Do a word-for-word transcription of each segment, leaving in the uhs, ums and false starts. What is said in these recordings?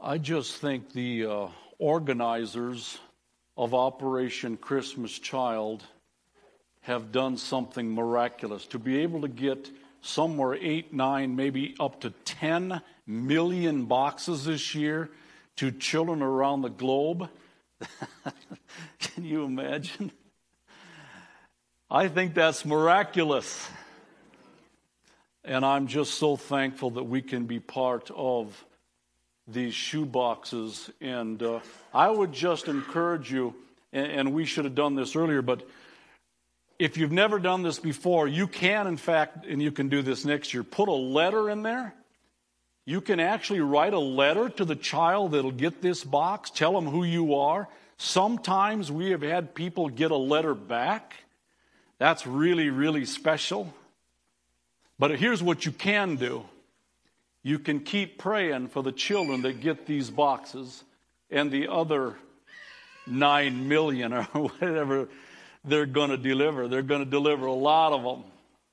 I just think the uh, organizers of Operation Christmas Child have done something miraculous. To be able to get somewhere eight, nine, maybe up to ten million boxes this year to children around the globe. Can you imagine? I think that's miraculous. And I'm just so thankful that we can be part of these shoe boxes. And uh, I would just encourage you, and, and we should have done this earlier, but if you've never done this before, you can, in fact, and you can do this next year, put a letter in there. You can actually write a letter to the child that'll get this box. Tell them who you are. Sometimes we have had people get a letter back. That's really, really special. But here's what you can do. You can keep praying for the children that get these boxes and the other nine million or whatever they're going to deliver. They're going to deliver a lot of them.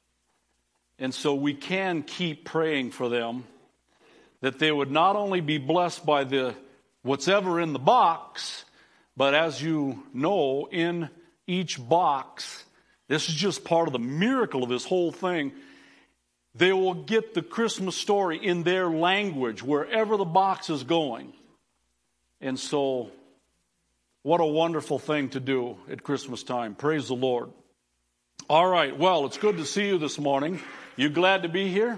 And so we can keep praying for them that they would not only be blessed by the what's ever in the box, but as you know, in each box, this is just part of the miracle of this whole thing, they will get the Christmas story in their language, wherever the box is going. And so, what a wonderful thing to do at Christmas time. Praise the Lord. All right, well, it's good to see you this morning. You glad to be here?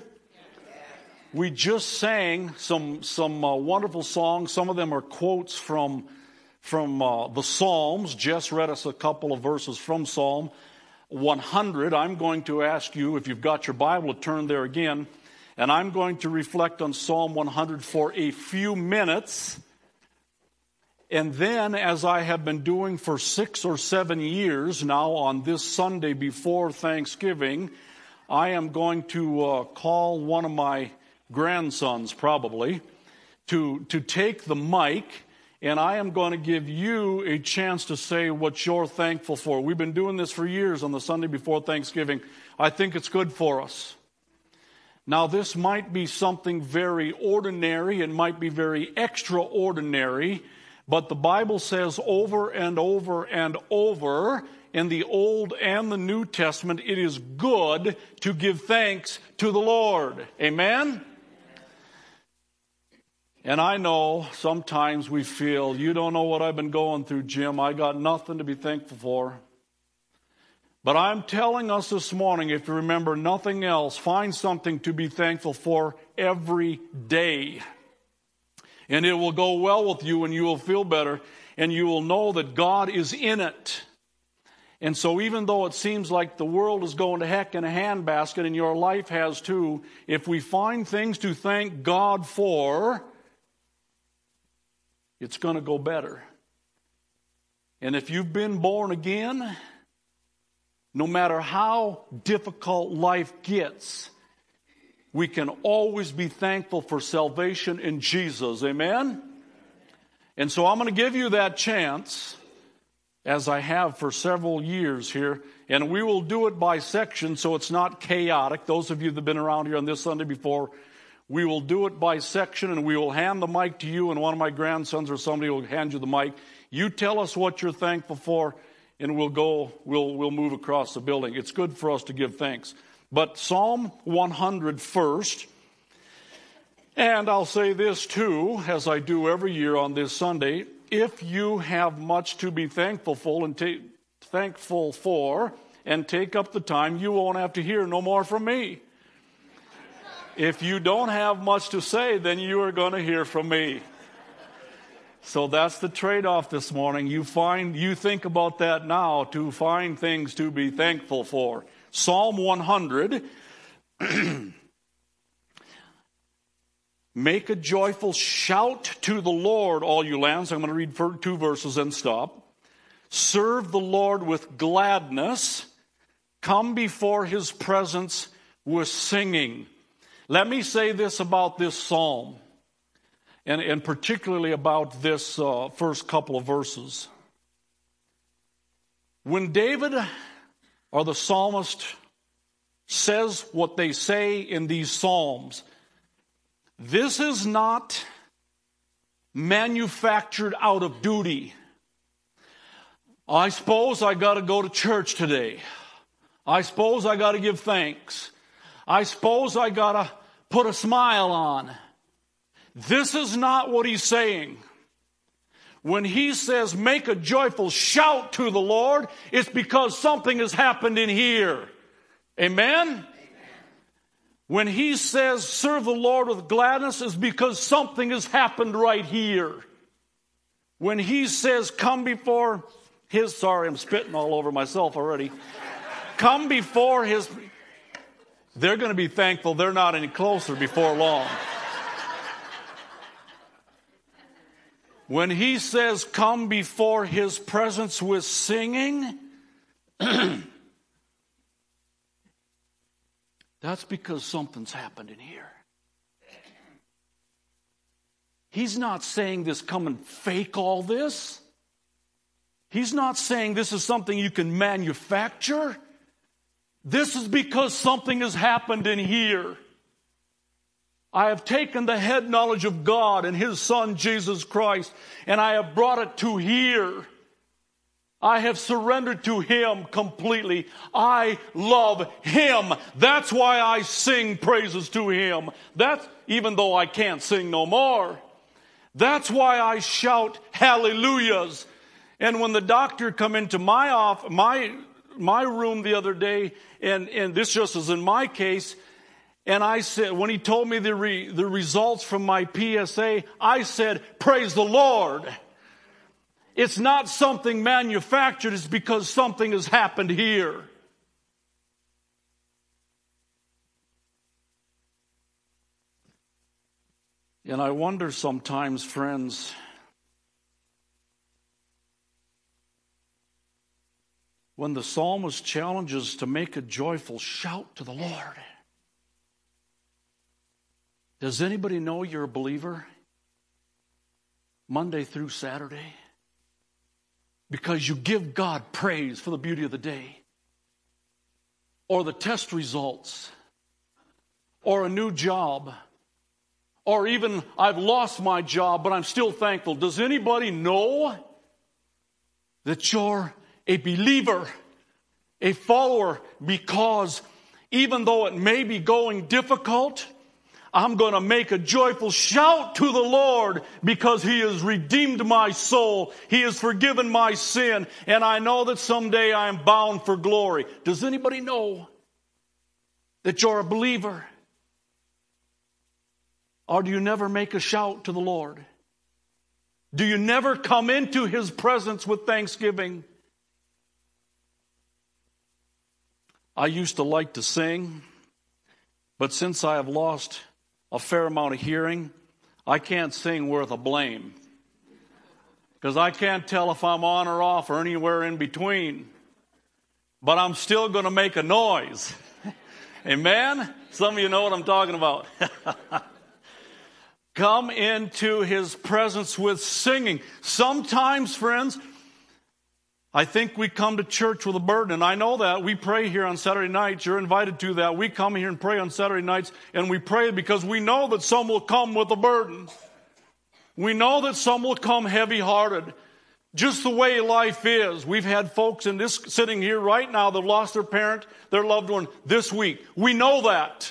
We just sang some some uh, wonderful songs. Some of them are quotes from, from uh, the Psalms. Jess read us a couple of verses from Psalm one hundred. I'm going to ask you, if you've got your Bible, to turn there again. And I'm going to reflect on Psalm one hundred for a few minutes. And then, as I have been doing for six or seven years now, on this Sunday before Thanksgiving, I am going to uh, call one of my grandsons, probably, to, to take the mic. And I am going to give you a chance to say what you're thankful for. We've been doing this for years on the Sunday before Thanksgiving. I think it's good for us. Now, this might be something very ordinary. It might be very extraordinary. But the Bible says over and over and over in the Old and the New Testament, it is good to give thanks to the Lord. Amen? And I know sometimes we feel, you don't know what I've been going through, Jim. I got nothing to be thankful for. But I'm telling us this morning, if you remember nothing else, find something to be thankful for every day. And it will go well with you and you will feel better and you will know that God is in it. And so even though it seems like the world is going to heck in a handbasket and your life has too, if we find things to thank God for, it's going to go better. And if you've been born again, no matter how difficult life gets, we can always be thankful for salvation in Jesus. Amen? And so I'm going to give you that chance, as I have for several years here. And we will do it by section so it's not chaotic. Those of you that have been around here on this Sunday before, we will do it by section, and we will hand the mic to you, and one of my grandsons or somebody will hand you the mic. You tell us what you're thankful for, and we'll go, we'll, we'll move across the building. It's good for us to give thanks. But Psalm one hundred first, and I'll say this too, as I do every year on this Sunday, if you have much to be thankful for and ta- thankful for, and take up the time, you won't have to hear no more from me. If you don't have much to say, then you are going to hear from me. So that's the trade-off this morning. You find, you think about that now to find things to be thankful for. Psalm one hundred. Make a joyful shout to the Lord, all you lands. I'm going to read two verses and stop. Serve the Lord with gladness. Come before his presence with singing. Let me say this about this psalm, and, and particularly about this uh, first couple of verses. When David or the psalmist says what they say in these psalms, this is not manufactured out of duty. I suppose I got to go to church today. I suppose I got to give thanks. I suppose I got to put a smile on. This is not what he's saying. When he says make a joyful shout to the Lord, it's because something has happened in here. Amen? Amen. When he says serve the Lord with gladness, it's because something has happened right here. When he says come before his, sorry, I'm spitting all over myself already. Come before his, they're going to be thankful they're not any closer before long. When he says, come before his presence with singing, that's because something's happened in here. He's not saying this, come and fake all this. He's not saying this is something you can manufacture. This is because something has happened in here. I have taken the head knowledge of God and his Son, Jesus Christ, and I have brought it to here. I have surrendered to him completely. I love him. That's why I sing praises to him. That's even though I can't sing no more. That's why I shout hallelujahs. And when the doctor come into my off my my room the other day, and, and this just is in my case, and I said, when he told me the re, the results from my P S A, I said, praise the Lord. It's not something manufactured, it's because something has happened here. And I wonder sometimes, friends, when the psalmist challenges to make a joyful shout to the Lord, does anybody know you're a believer? Monday through Saturday? Because you give God praise for the beauty of the day. Or the test results. Or a new job. Or even, I've lost my job, but I'm still thankful. Does anybody know that you're a believer, a follower, because even though it may be going difficult, I'm going to make a joyful shout to the Lord because he has redeemed my soul. He has forgiven my sin. And I know that someday I am bound for glory. Does anybody know that you're a believer? Or do you never make a shout to the Lord? Do you never come into his presence with thanksgiving? I used to like to sing, but since I have lost a fair amount of hearing, I can't sing worth a blame. Because I can't tell if I'm on or off or anywhere in between. But I'm still going to make a noise. Amen? Some of you know what I'm talking about. Come into his presence with singing. Sometimes, friends, I think we come to church with a burden, and I know that. We pray here on Saturday nights. You're invited to that. We come here and pray on Saturday nights, and we pray because we know that some will come with a burden. We know that some will come heavy-hearted. Just the way life is. We've had folks in this sitting here right now that lost their parent, their loved one this week. We know that.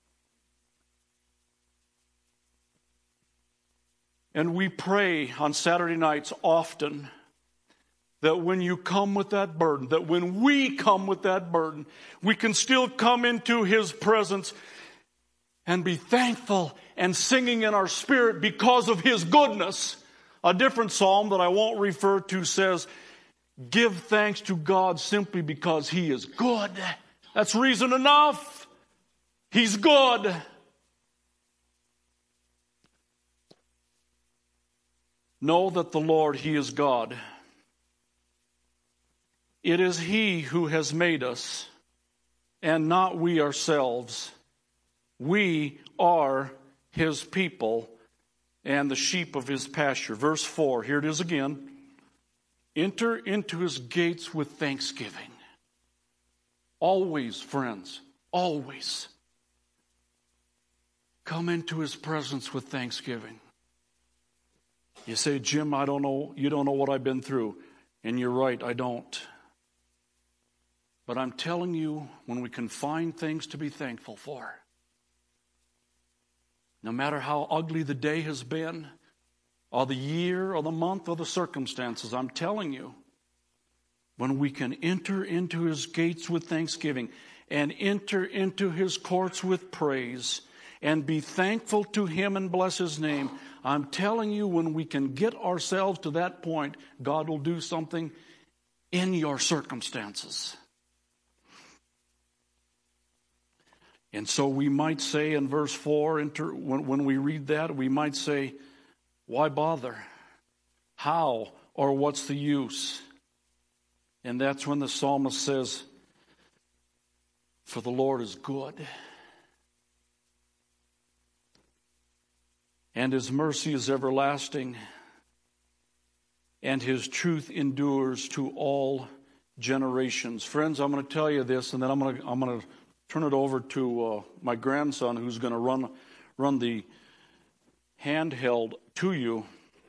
And we pray on Saturday nights often that when you come with that burden, that when we come with that burden, we can still come into his presence and be thankful and singing in our spirit because of his goodness. A different psalm that I won't refer to says, give thanks to God simply because he is good. That's reason enough. He's good. Know that the Lord, he is God. It is he who has made us, and not we ourselves. We are his people and the sheep of his pasture. Verse four, here it is again. Enter into his gates with thanksgiving. Always, friends, always. Come into his presence with thanksgiving. You say, Jim, I don't know, you don't know what I've been through. And you're right, I don't. But I'm telling you, when we can find things to be thankful for, no matter how ugly the day has been, or the year, or the month, or the circumstances, I'm telling you, when we can enter into his gates with thanksgiving and enter into his courts with praise and be thankful to him and bless his name, I'm telling you, when we can get ourselves to that point, God will do something in your circumstances. And so we might say in verse four, when, when we read that, we might say, why bother? How or what's the use? And that's when the psalmist says, for the Lord is good, and his mercy is everlasting, and his truth endures to all generations. Friends, I'm going to tell you this, and then I'm going to, I'm going to turn it over to uh, my grandson, who's going to run run the handheld to you.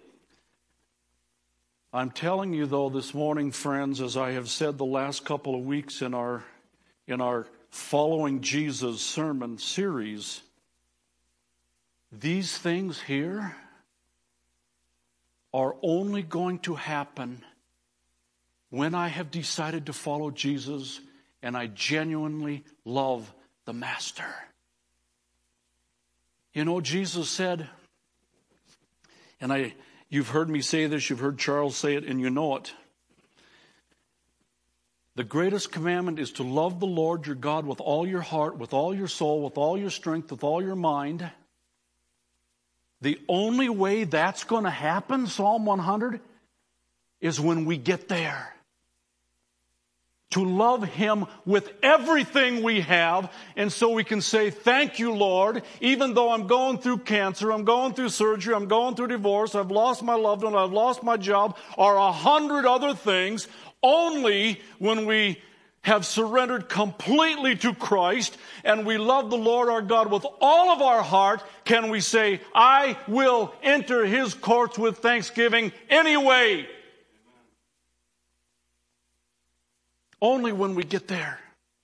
I'm telling you, though, this morning, friends, as I have said the last couple of weeks in our in our Following Jesus sermon series, these things here are only going to happen when I have decided to follow Jesus and I genuinely love the Master. You know, Jesus said, and I, you've heard me say this, you've heard Charles say it, and you know it. The greatest commandment is to love the Lord your God with all your heart, with all your soul, with all your strength, with all your mind. The only way that's going to happen, Psalm one hundred, is when we get there. To love him with everything we have, and so we can say, thank you, Lord, even though I'm going through cancer, I'm going through surgery, I'm going through divorce, I've lost my loved one, I've lost my job, or a hundred other things. Only when we have surrendered completely to Christ and we love the Lord our God with all of our heart can we say, I will enter his courts with thanksgiving anyway. Only when we get there.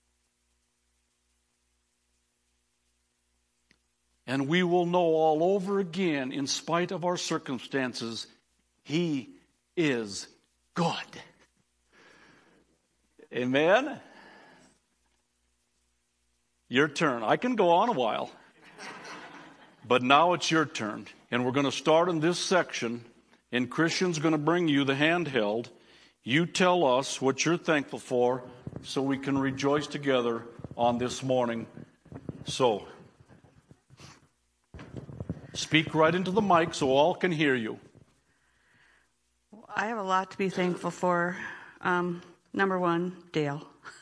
And we will know all over again, in spite of our circumstances, he is good. Amen? Your turn. I can go on a while. But now it's your turn. And we're going to start in this section. And Christian's going to bring you the handheld. You tell us what you're thankful for so we can rejoice together on this morning. So, speak right into the mic so all can hear you. I have a lot to be thankful for. Um, number one, Dale.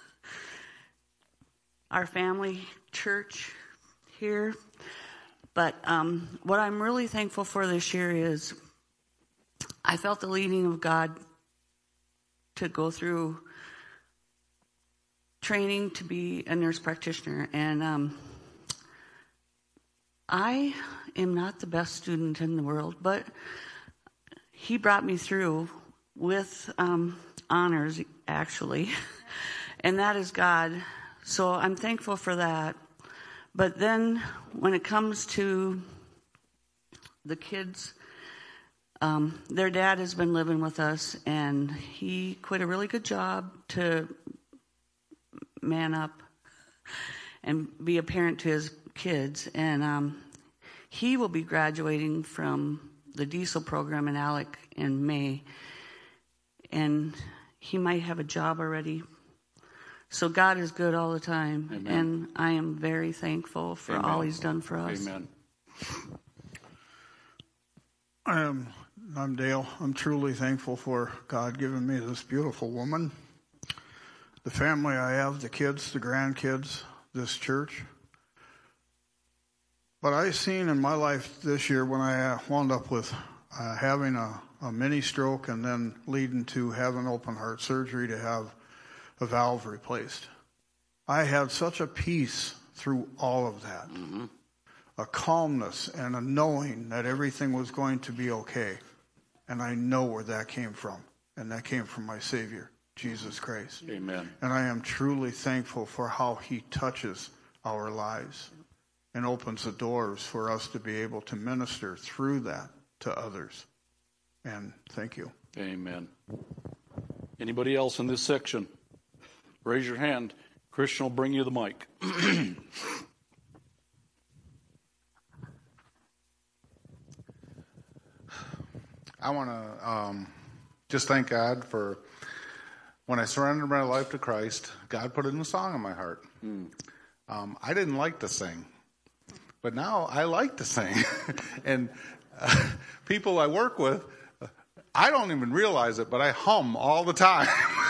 Our family church here. But um, what I'm really thankful for this year is I felt the leading of God to go through training to be a nurse practitioner. And um, I am not the best student in the world, but he brought me through with um, honors, actually. And that is God. So I'm thankful for that. But then when it comes to the kids, Um, their dad has been living with us, and he quit a really good job to man up and be a parent to his kids. And um, he will be graduating from the diesel program in Alec in May, and he might have a job already. So God is good all the time. Amen. And I am very thankful for Amen. All he's done for us. Amen. I am... I'm Dale. I'm truly thankful for God giving me this beautiful woman, the family I have, the kids, the grandkids, this church. But I seen in my life this year when I wound up with uh, having a, a mini stroke and then leading to having open heart surgery to have a valve replaced. I had such a peace through all of that, mm-hmm. a calmness and a knowing that everything was going to be okay. And I know where that came from. And that came from my Savior, Jesus Christ. Amen. And I am truly thankful for how he touches our lives and opens the doors for us to be able to minister through that to others. And thank you. Amen. Anybody else in this section? Raise your hand. Christian will bring you the mic. I want to um, just thank God for when I surrendered my life to Christ, God put a new song in my heart. Mm. Um, I didn't like to sing, but now I like to sing. and uh, people I work with, I don't even realize it, but I hum all the time.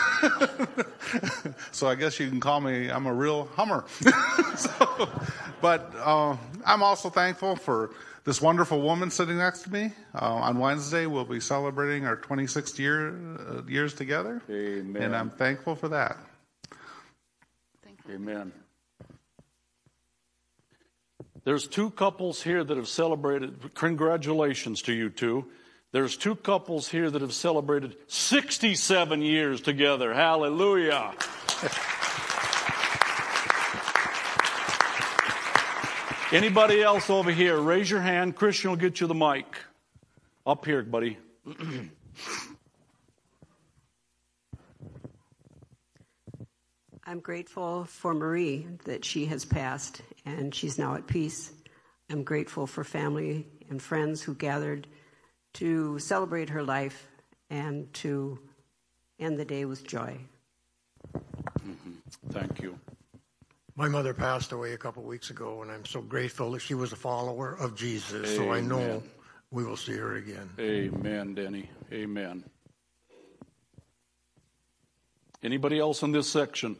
So I guess you can call me, I'm a real hummer. so, but uh, I'm also thankful for this wonderful woman sitting next to me. Uh, on Wednesday, we'll be celebrating our twenty-sixth year, uh, years together. Amen. And I'm thankful for that. Thank you. Amen. There's two couples here that have celebrated. Congratulations to you two. There's two couples here that have celebrated sixty-seven years together. Hallelujah. Anybody else over here? Raise your hand. Christian will get you the mic. Up here, buddy. I'm grateful for Marie that she has passed and she's now at peace. I'm grateful for family and friends who gathered to celebrate her life and to end the day with joy. Mm-hmm. Thank you. My mother passed away a couple of weeks ago, and I'm so grateful that she was a follower of Jesus. Amen. So I know we will see her again. Amen, Denny. Amen. Anybody else in this section?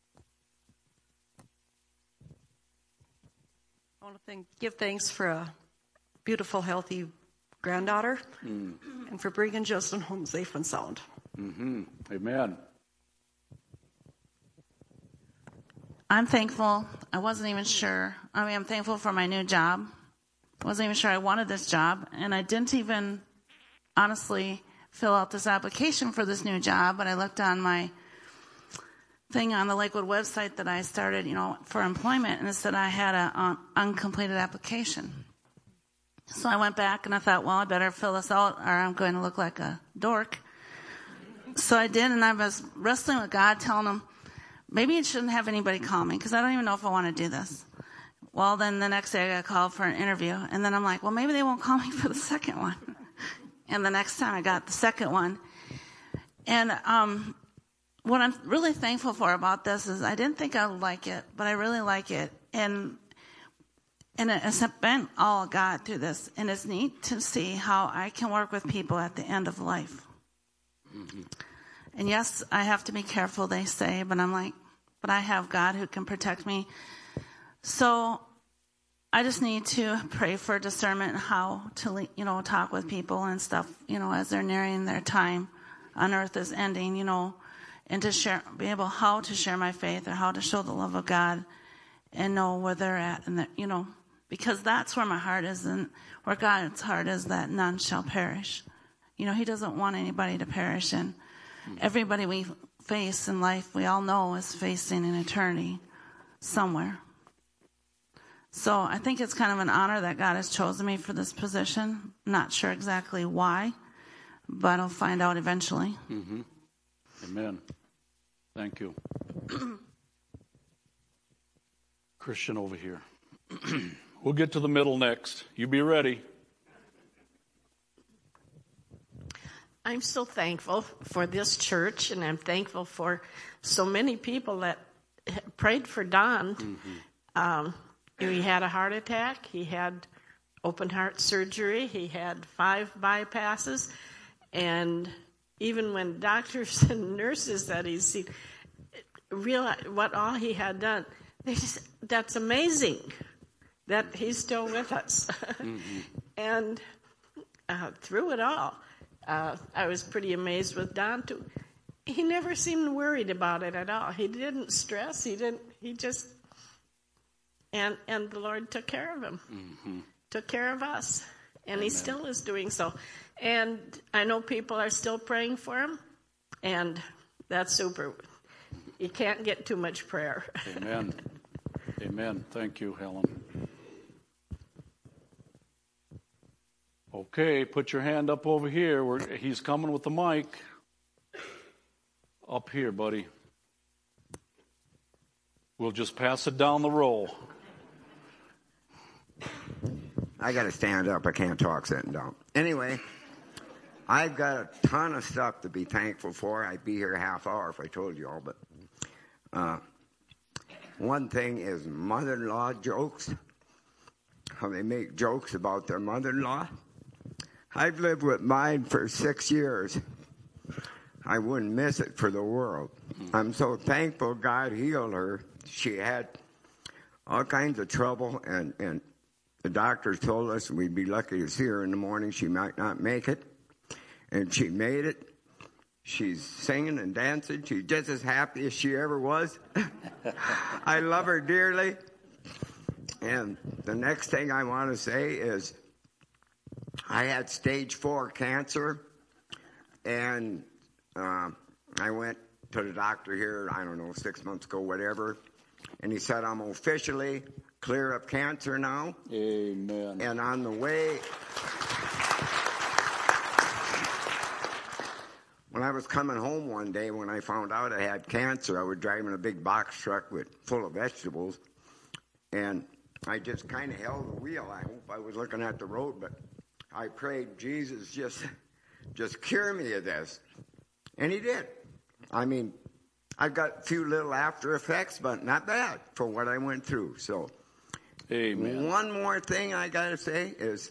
I want to thank, give thanks for a beautiful, healthy granddaughter mm. and for bringing Justin home safe and sound. Mm-hmm. Amen. I'm thankful. I wasn't even sure. I mean, I'm thankful for my new job. I wasn't even sure I wanted this job. And I didn't even honestly fill out this application for this new job. But I looked on my thing on the Lakewood website that I started, you know, for employment. And it said I had an um, uncompleted application. So I went back and I thought, well, I better fill this out or I'm going to look like a dork. So I did. And I was wrestling with God, telling him, maybe it shouldn't have anybody call me because I don't even know if I want to do this. Well, then the next day I got called for an interview. And then I'm like, well, maybe they won't call me for the second one. And the next time I got the second one. And um, what I'm really thankful for about this is I didn't think I would like it, but I really like it. And and it's been all God through this. And it's neat to see how I can work with people at the end of life. Mm-hmm. And yes, I have to be careful, they say, but I'm like, but I have God who can protect me. So I just need to pray for discernment how to, you know, talk with people and stuff, you know, as they're nearing their time on earth is ending, you know, and to share, be able how to share my faith or how to show the love of God and know where they're at. And, you know, because that's where my heart is and where God's heart is, that none shall perish. You know, he doesn't want anybody to perish. And everybody we face in life, we all know, is facing an eternity somewhere. So I think it's kind of an honor that God has chosen me for this position. Not sure exactly why, but I'll find out eventually. Mm-hmm. Amen. Thank you. Christian over here. We'll get to the middle next. You be ready. I'm so thankful for this church, and I'm thankful for so many people that prayed for Don. Mm-hmm. Um, he had a heart attack. He had open heart surgery. He had five bypasses. And even when doctors and nurses that he's seen realized what all he had done, they just, that's amazing that he's still with us. Mm-hmm. And uh, through it all, Uh, I was pretty amazed with Don too. He never seemed worried about it at all. He didn't stress. He didn't. He just and and the Lord took care of him, mm-hmm. took care of us, And Amen. He still is doing so. And I know people are still praying for him, and that's super. You can't get too much prayer. Amen. Amen. Thank you, Helen. Okay, put your hand up over here. We're, he's coming with the mic. Up here, buddy. We'll just pass it down the row. I got to stand up. I can't talk sitting down. Anyway, I've got a ton of stuff to be thankful for. I'd be here a half hour if I told you all. But uh, one thing is mother-in-law jokes. How they make jokes about their mother-in-law. I've lived with mine for six years. I wouldn't miss it for the world. I'm so thankful God healed her. She had all kinds of trouble, and, and the doctors told us we'd be lucky to see her in the morning. She might not make it. And she made it. She's singing and dancing. She's just as happy as she ever was. I love her dearly. And the next thing I want to say is I had stage four cancer. And uh, I went to the doctor here, I don't know, six months ago, whatever. And he said, I'm officially clear of cancer now. Amen. And on the way, when I was coming home one day, when I found out I had cancer, I was driving a big box truck with full of vegetables. And I just kind of held the wheel. I hope I was looking at the road, but I prayed, Jesus, just, just cure me of this. And he did. I mean, I've got a few little after effects, but not bad for what I went through. So, Amen. One more thing I got to say is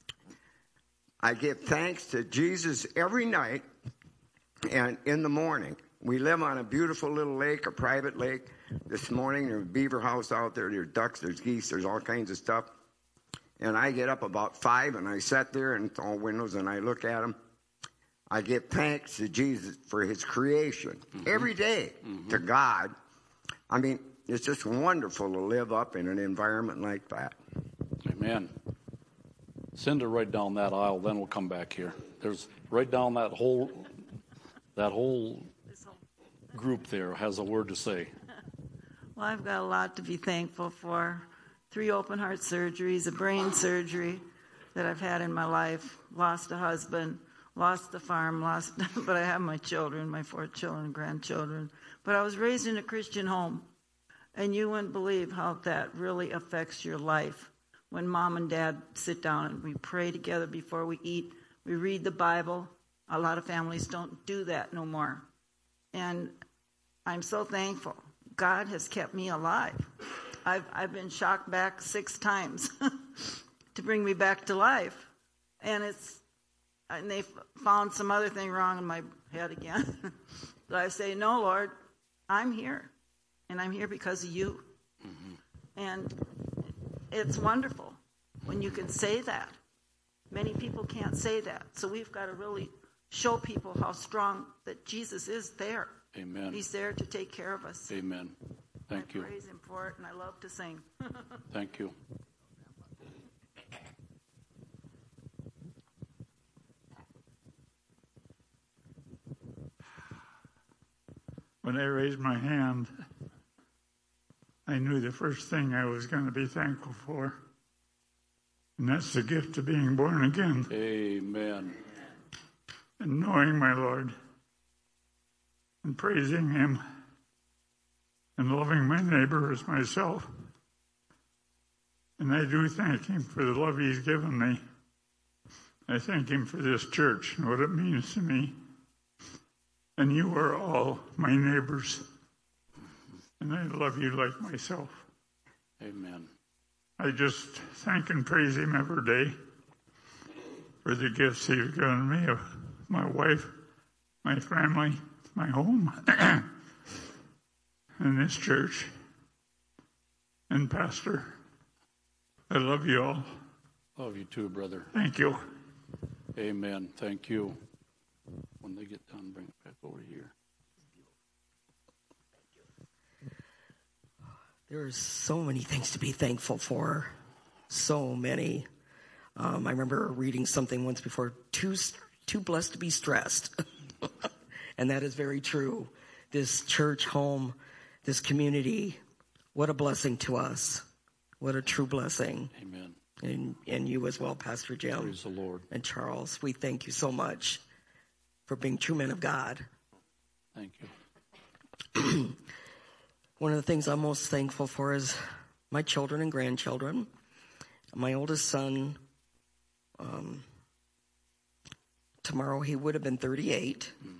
I give thanks to Jesus every night and in the morning. We live on a beautiful little lake, a private lake. This morning, there's a beaver house out there. There's ducks, there's geese, there's all kinds of stuff. And I get up about five, and I sit there, and it's all windows, and I look at them. I give thanks to Jesus for his creation mm-hmm. every day mm-hmm. to God. I mean, it's just wonderful to live up in an environment like that. Amen. Send her right down that aisle, then we'll come back here. There's right down that whole that whole group there has a word to say. Well, I've got a lot to be thankful for. Three open heart surgeries, a brain surgery that I've had in my life, lost a husband, lost the farm, lost, but I have my children, my four children and grandchildren. But I was raised in a Christian home, and you wouldn't believe how that really affects your life. When mom and dad sit down and we pray together before we eat, we read the Bible. A lot of families don't do that no more. And I'm so thankful. God has kept me alive. I've, I've been shocked back six times to bring me back to life. And it's, and they found some other thing wrong in my head again. But I say, no, Lord, I'm here. And I'm here because of you. Mm-hmm. And it's wonderful when you can say that. Many people can't say that. So we've got to really show people how strong that Jesus is there. Amen. He's there to take care of us. Amen. Thank I you. praise him for it, and I love to sing. Thank you. When I raised my hand, I knew the first thing I was going to be thankful for, and that's the gift of being born again. Amen. And knowing my Lord, and praising him, and loving my neighbor as myself. And I do thank him for the love he's given me. I thank him for this church and what it means to me. And you are all my neighbors. And I love you like myself. Amen. I just thank and praise him every day for the gifts he's given me of my wife, my family, my home, and this church. And Pastor, I love you all. Love you too, brother. Thank you. Amen. Thank you. When they get done, bring it back over here. There's so many things to be thankful for. So many. Um, I remember reading something once before, too, too blessed to be stressed. And that is very true. This church home, this community, what a blessing to us. What a true blessing. Amen. And, and you as well, Pastor Jim. Praise the Lord. And Charles, we thank you so much for being true men of God. Thank you. One of the things I'm most thankful for is my children and grandchildren. My oldest son, um, tomorrow he would have been thirty-eight. Mm.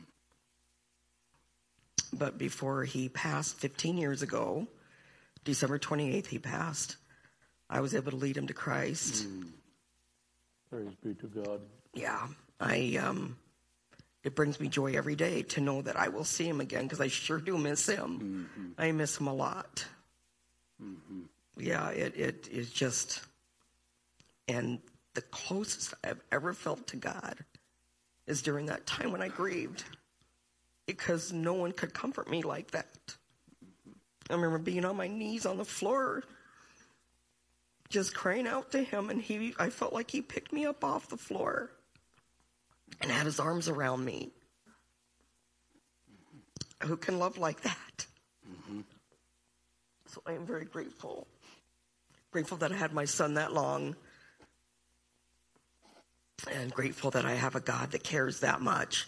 But before he passed fifteen years ago, December twenty-eighth, he passed. I was able to lead him to Christ. Mm. Praise be to God. Yeah, I. Um, it brings me joy every day to know that I will see him again, because I sure do miss him. Mm-hmm. I miss him a lot. Mm-hmm. Yeah, it, it is just, and the closest I've ever felt to God is during that time when I grieved, because no one could comfort me like that. I remember being on my knees on the floor, just crying out to him, and he, I felt like he picked me up off the floor and had his arms around me. Who can love like that? Mm-hmm. So I am very grateful. Grateful that I had my son that long. And grateful that I have a God that cares that much.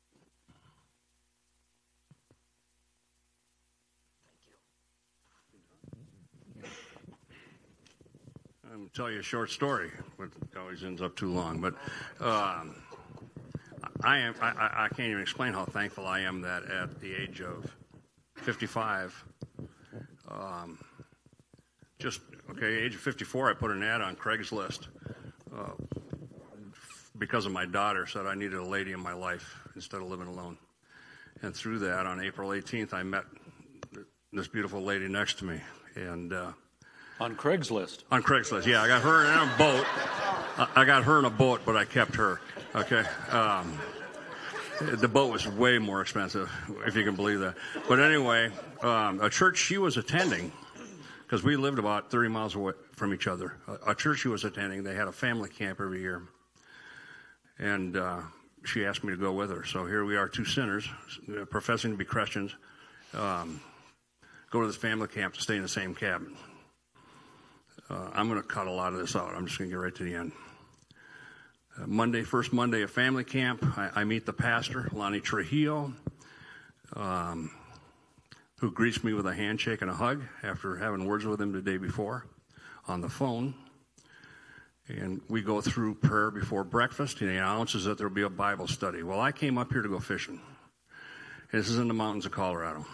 I'm going to tell you a short story, but it always ends up too long. But um, I am I, I can't even explain how thankful I am that at the age of fifty-five, um, just, okay, age of fifty-four, I put an ad on Craigslist uh, because of my daughter said I needed a lady in my life instead of living alone. And through that, on April eighteenth, I met this beautiful lady next to me. And uh, on Craigslist? On Craigslist, yeah. I got her in a boat. I got her in a boat, but I kept her, okay? Um, the boat was way more expensive, if you can believe that. But anyway, um, a church she was attending, because we lived about thirty miles away from each other, a, a church she was attending, they had a family camp every year. And uh, she asked me to go with her. So here we are, two sinners, professing to be Christians, um, go to this family camp to stay in the same cabin. Uh, I'm going to cut a lot of this out. I'm just going to get right to the end. Uh, Monday, first Monday of family camp, I, I meet the pastor, Lonnie Trujillo, um, who greets me with a handshake and a hug after having words with him the day before on the phone. And we go through prayer before breakfast, and he announces that there will be a Bible study. Well, I came up here to go fishing. This is in the mountains of Colorado.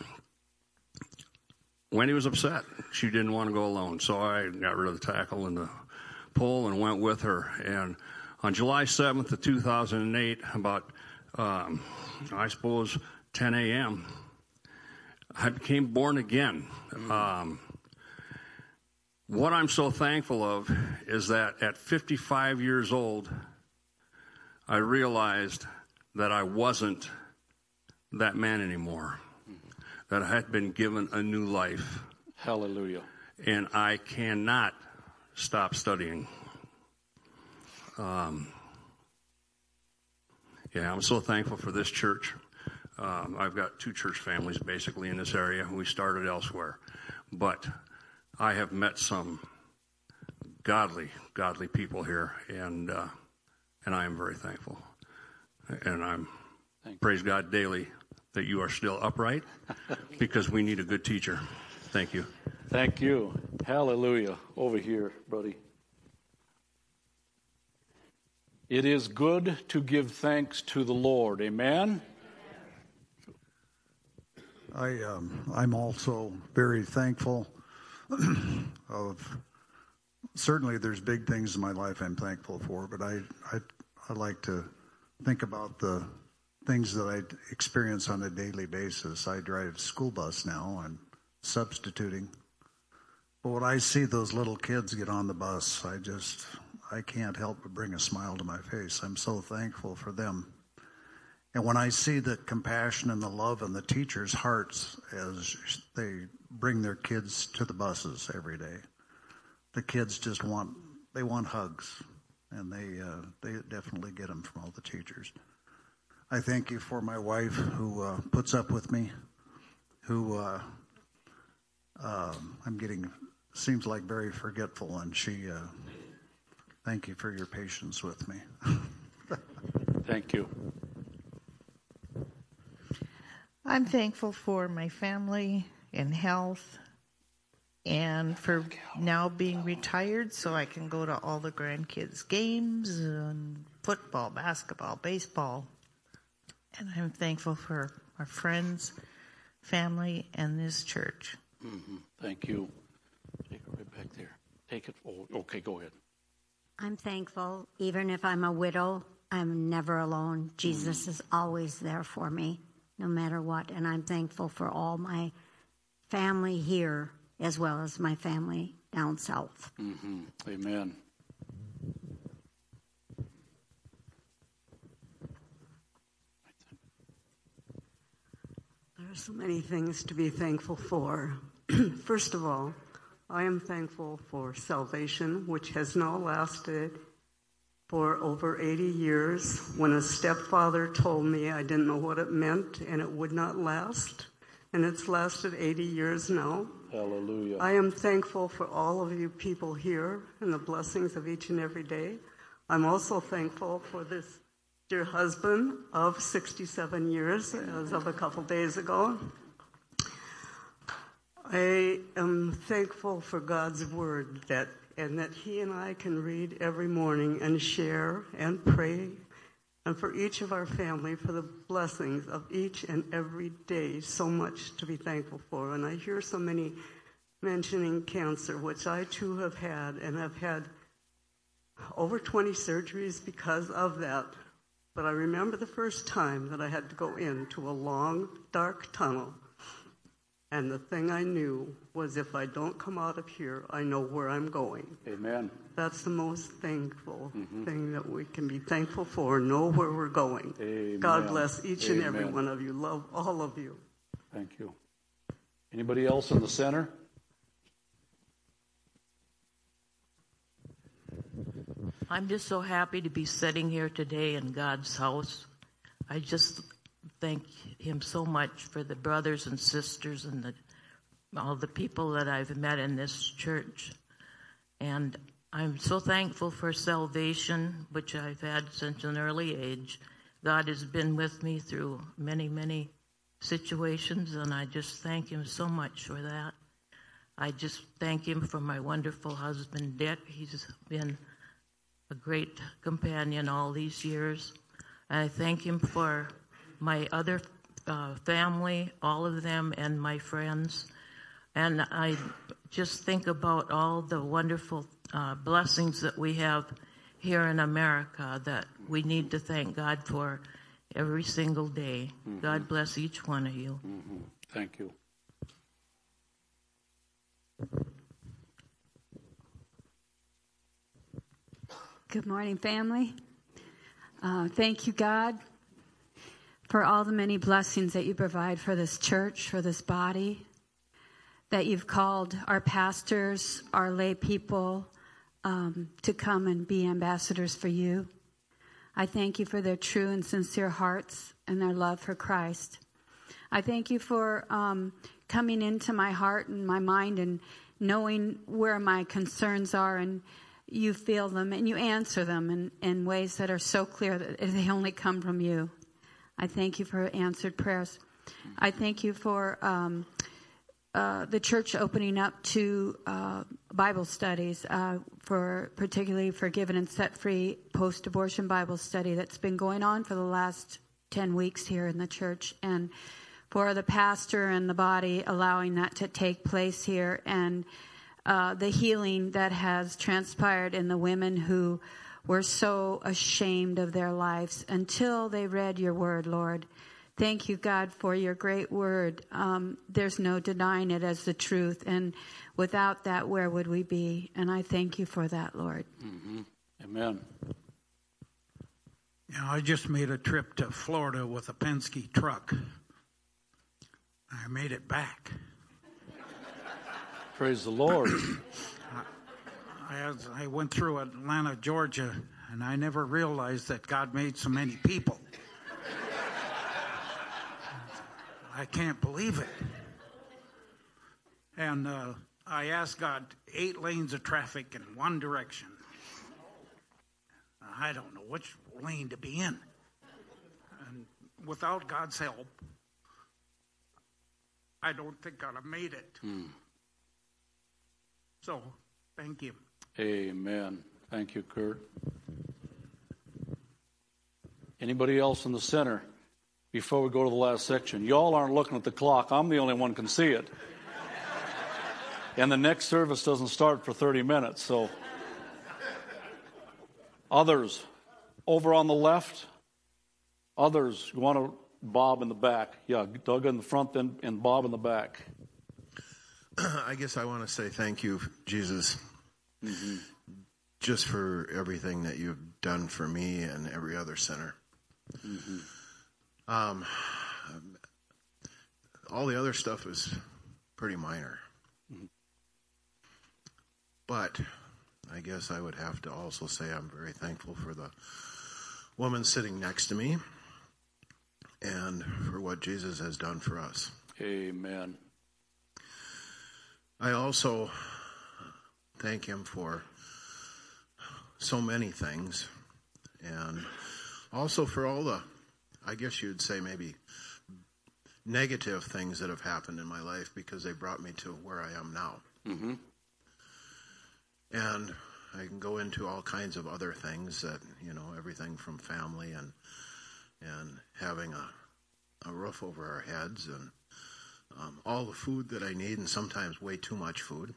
Wendy was upset. She didn't want to go alone, so I got rid of the tackle and the pole and went with her. And on July seventh of two thousand eight, about, um, I suppose, ten a.m., I became born again. Um, what I'm so thankful of is that at fifty-five years old, I realized that I wasn't that man anymore. That I had been given a new life. Hallelujah. And I cannot stop studying. Um, yeah, I'm so thankful for this church. Um, I've got two church families basically in this area. We started elsewhere. But I have met some godly, godly people here, and uh, and I am very thankful. And I'm, praise God daily, that you are still upright, because we need a good teacher. Thank you. Thank you. Hallelujah. Over here, buddy. It is good to give thanks to the Lord. Amen? I, um, I'm also very thankful of, certainly there's big things in my life I'm thankful for, but I, I, I like to think about the things that I experience on a daily basis. I drive school bus now. I'm substituting. But when I see those little kids get on the bus, I just, I can't help but bring a smile to my face. I'm so thankful for them. And when I see the compassion and the love in the teachers' hearts as they bring their kids to the buses every day, the kids just want, they want hugs. and they uh, they definitely get them from all the teachers. I thank you for my wife who uh, puts up with me, who uh, um, I'm getting seems like very forgetful, and she. Uh, thank you for your patience with me. Thank you. I'm thankful for my family and health, and for now being retired so I can go to all the grandkids' games and football, basketball, baseball. And I'm thankful for our friends, family, and this church. Mm-hmm. Thank you. Take it right back there. Take it. Oh, okay, go ahead. I'm thankful, even if I'm a widow, I'm never alone. Jesus is always there for me, no matter what. And I'm thankful for all my family here, as well as my family down south. Mm-hmm. Amen. There are so many things to be thankful for. First of all, I am thankful for salvation, which has now lasted for over eighty years. When a stepfather told me I didn't know what it meant and it would not last, and it's lasted eighty years now. Hallelujah. I am thankful for all of you people here and the blessings of each and every day. I'm also thankful for this dear husband of sixty-seven years, as of a couple days ago. I am thankful for God's word, that and that he and I can read every morning and share and pray, and for each of our family for the blessings of each and every day. So much to be thankful for. And I hear so many mentioning cancer, which I too have had, and I've had over twenty surgeries because of that. But I remember the first time that I had to go into a long, dark tunnel. And the thing I knew was, if I don't come out of here, I know where I'm going. Amen. That's the most thankful mm-hmm. thing that we can be thankful for, know where we're going. Amen. God bless each Amen. and every one of you. Love all of you. Thank you. Anybody else in the center? I'm just so happy to be sitting here today in God's house. I just thank him so much for the brothers and sisters and the, all the people that I've met in this church. And I'm so thankful for salvation, which I've had since an early age. God has been with me through many, many situations, and I just thank him so much for that. I just thank him for my wonderful husband, Dick. He's been a great companion all these years. I thank him for my other uh, family, all of them, and my friends. And I just think about all the wonderful uh, blessings that we have here in America that we need to thank God for every single day. Mm-hmm. God bless each one of you. Mm-hmm. Thank you. Good morning, family. Uh, thank you, God, for all the many blessings that you provide for this church, for this body, that you've called our pastors, our lay people, um, to come and be ambassadors for you. I thank you for their true and sincere hearts and their love for Christ. I thank you for um, coming into my heart and my mind and knowing where my concerns are, and you feel them and you answer them in, in ways that are so clear that they only come from you. I thank you for answered prayers. I thank you for um, uh, the church opening up to uh, Bible studies, uh, for particularly for Given and Set Free post-abortion Bible study that's been going on for the last ten weeks here in the church, and for the pastor and the body allowing that to take place here, and uh, the healing that has transpired in the women who were so ashamed of their lives until they read your word, Lord. Thank you, God, for your great word. Um, there's no denying it as the truth. And without that, where would we be? And I thank you for that, Lord. Mm-hmm. Amen. You know, I just made a trip to Florida with a Penske truck. I made it back. Praise the Lord. I, I went through Atlanta, Georgia, And I never realized that God made so many people. I can't believe it. And uh, I asked God eight lanes of traffic in one direction. I don't know which lane to be in. And without God's help, I don't think I'd have made it. Hmm. So, thank you. Amen. Thank you, Kurt. Anybody else in the center before we go to the last section? Y'all aren't looking at the clock. I'm the only one who can see it. And the next service doesn't start for thirty minutes, so. Others, over on the left. Others, you want to, Bob in the back. Yeah, Doug in the front and, and Bob in the back. I guess I want to say thank you, Jesus, mm-hmm. just for everything that you've done for me and every other sinner. Mm-hmm. Um, all the other stuff is pretty minor. Mm-hmm. But I guess I would have to also say I'm very thankful for the woman sitting next to me and for what Jesus has done for us. Amen. I also thank him for so many things, and also for all the, I guess you'd say maybe negative things that have happened in my life, because they brought me to where I am now. Mm-hmm. And I can go into all kinds of other things that, you know, everything from family and and having a, a roof over our heads and um, all the food that I need, and sometimes way too much food.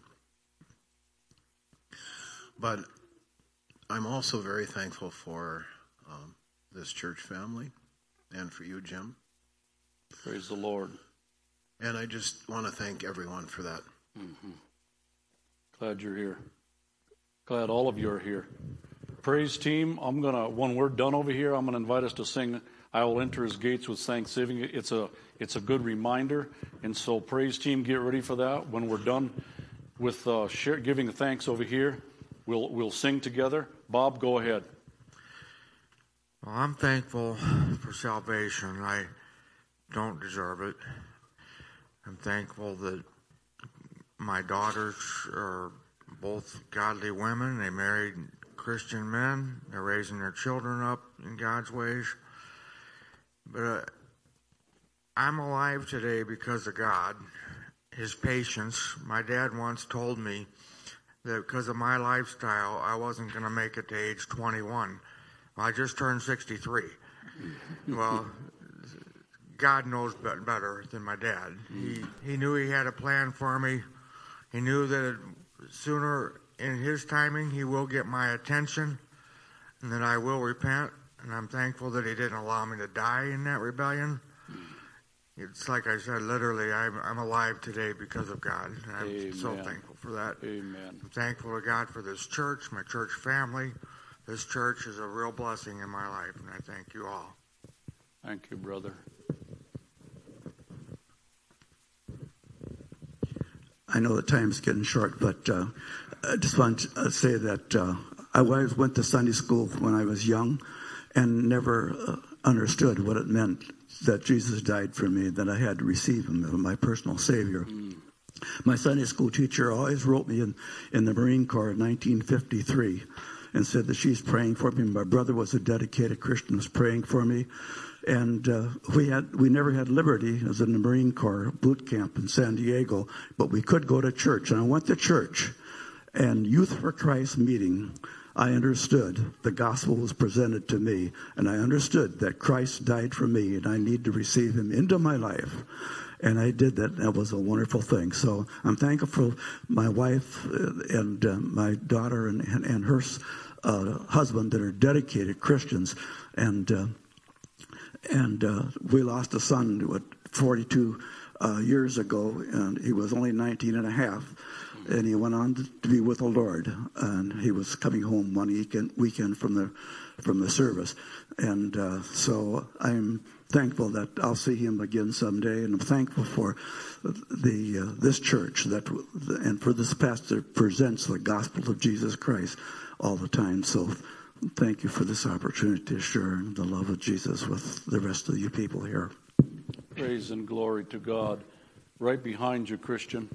But I'm also very thankful for um, this church family and for you, Jim. Praise the Lord. And I just want to thank everyone for that. Mm-hmm. Glad you're here. Glad all of you are here. Praise team, I'm going to, when we're done over here, I'm going to invite us to sing I Will Enter His Gates with Thanksgiving. It's a it's a good reminder. And so praise team, get ready for that. When we're done with uh, share, giving thanks over here, we'll we'll sing together. Bob, go ahead. Well, I'm thankful for salvation. I don't deserve it. I'm thankful that my daughters are both godly women. They married Christian men. They're raising their children up in God's ways. But uh, I'm alive today because of God, His patience. My dad once told me that because of my lifestyle, I wasn't going to make it to age twenty-one. Well, I just turned sixty-three. Well, God knows better than my dad. He he knew He had a plan for me. He knew that sooner in His timing, He will get my attention, and that I will repent. And I'm thankful that He didn't allow me to die in that rebellion. It's like I said, literally, I'm, I'm alive today because of God. And I'm Amen. So thankful for that. Amen. I'm thankful to God for this church, my church family. This church is a real blessing in my life, and I thank you all. Thank you, brother. I know the time's getting short, but uh, I just want to say that uh, I always went to Sunday school when I was young and never uh, understood what it meant that Jesus died for me, that I had to receive Him as my personal Savior. Mm. My Sunday school teacher always wrote me in, in the Marine Corps in nineteen fifty-three and said that she's praying for me. My brother was a dedicated Christian, was praying for me. And uh, we had we never had liberty as in the Marine Corps boot camp in San Diego, but we could go to church. And I went to church, and Youth for Christ meeting, I understood the gospel was presented to me, and I understood that Christ died for me, and I need to receive Him into my life. And I did that. That was a wonderful thing. So I'm thankful for my wife and uh, my daughter and, and, and her uh, husband that are dedicated Christians. And uh, and uh, we lost a son, what, forty-two uh, years ago, and he was only nineteen and a half. And he went on to be with the Lord, and he was coming home one weekend, weekend from the from the service, and uh, so I'm thankful that I'll see him again someday, and I'm thankful for the uh, this church that and for this pastor presents the gospel of Jesus Christ all the time. So thank you for this opportunity to share the love of Jesus with the rest of you people here. Praise and glory to God. Right behind you, Christian.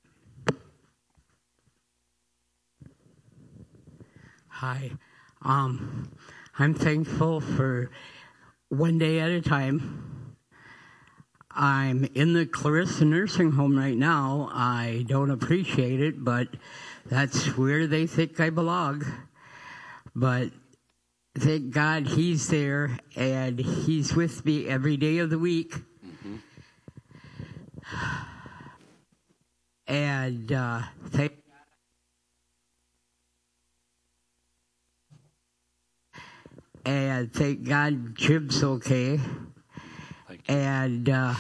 Hi. Um, I'm thankful for one day at a time. I'm in the Clarissa nursing home right now. I don't appreciate it, but that's where they think I belong. But thank God he's there, and he's with me every day of the week. Mm-hmm. And uh, thank And thank God Jim's okay. And uh,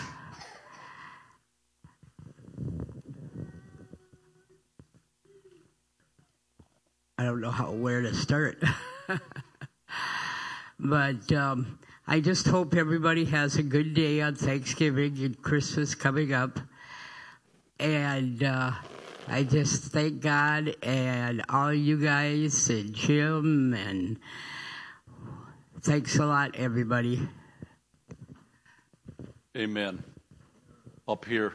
I don't know how where to start. But um, I just hope everybody has a good day on Thanksgiving and Christmas coming up. And uh, I just thank God and all you guys and Jim, and thanks a lot, everybody. Amen. Up here.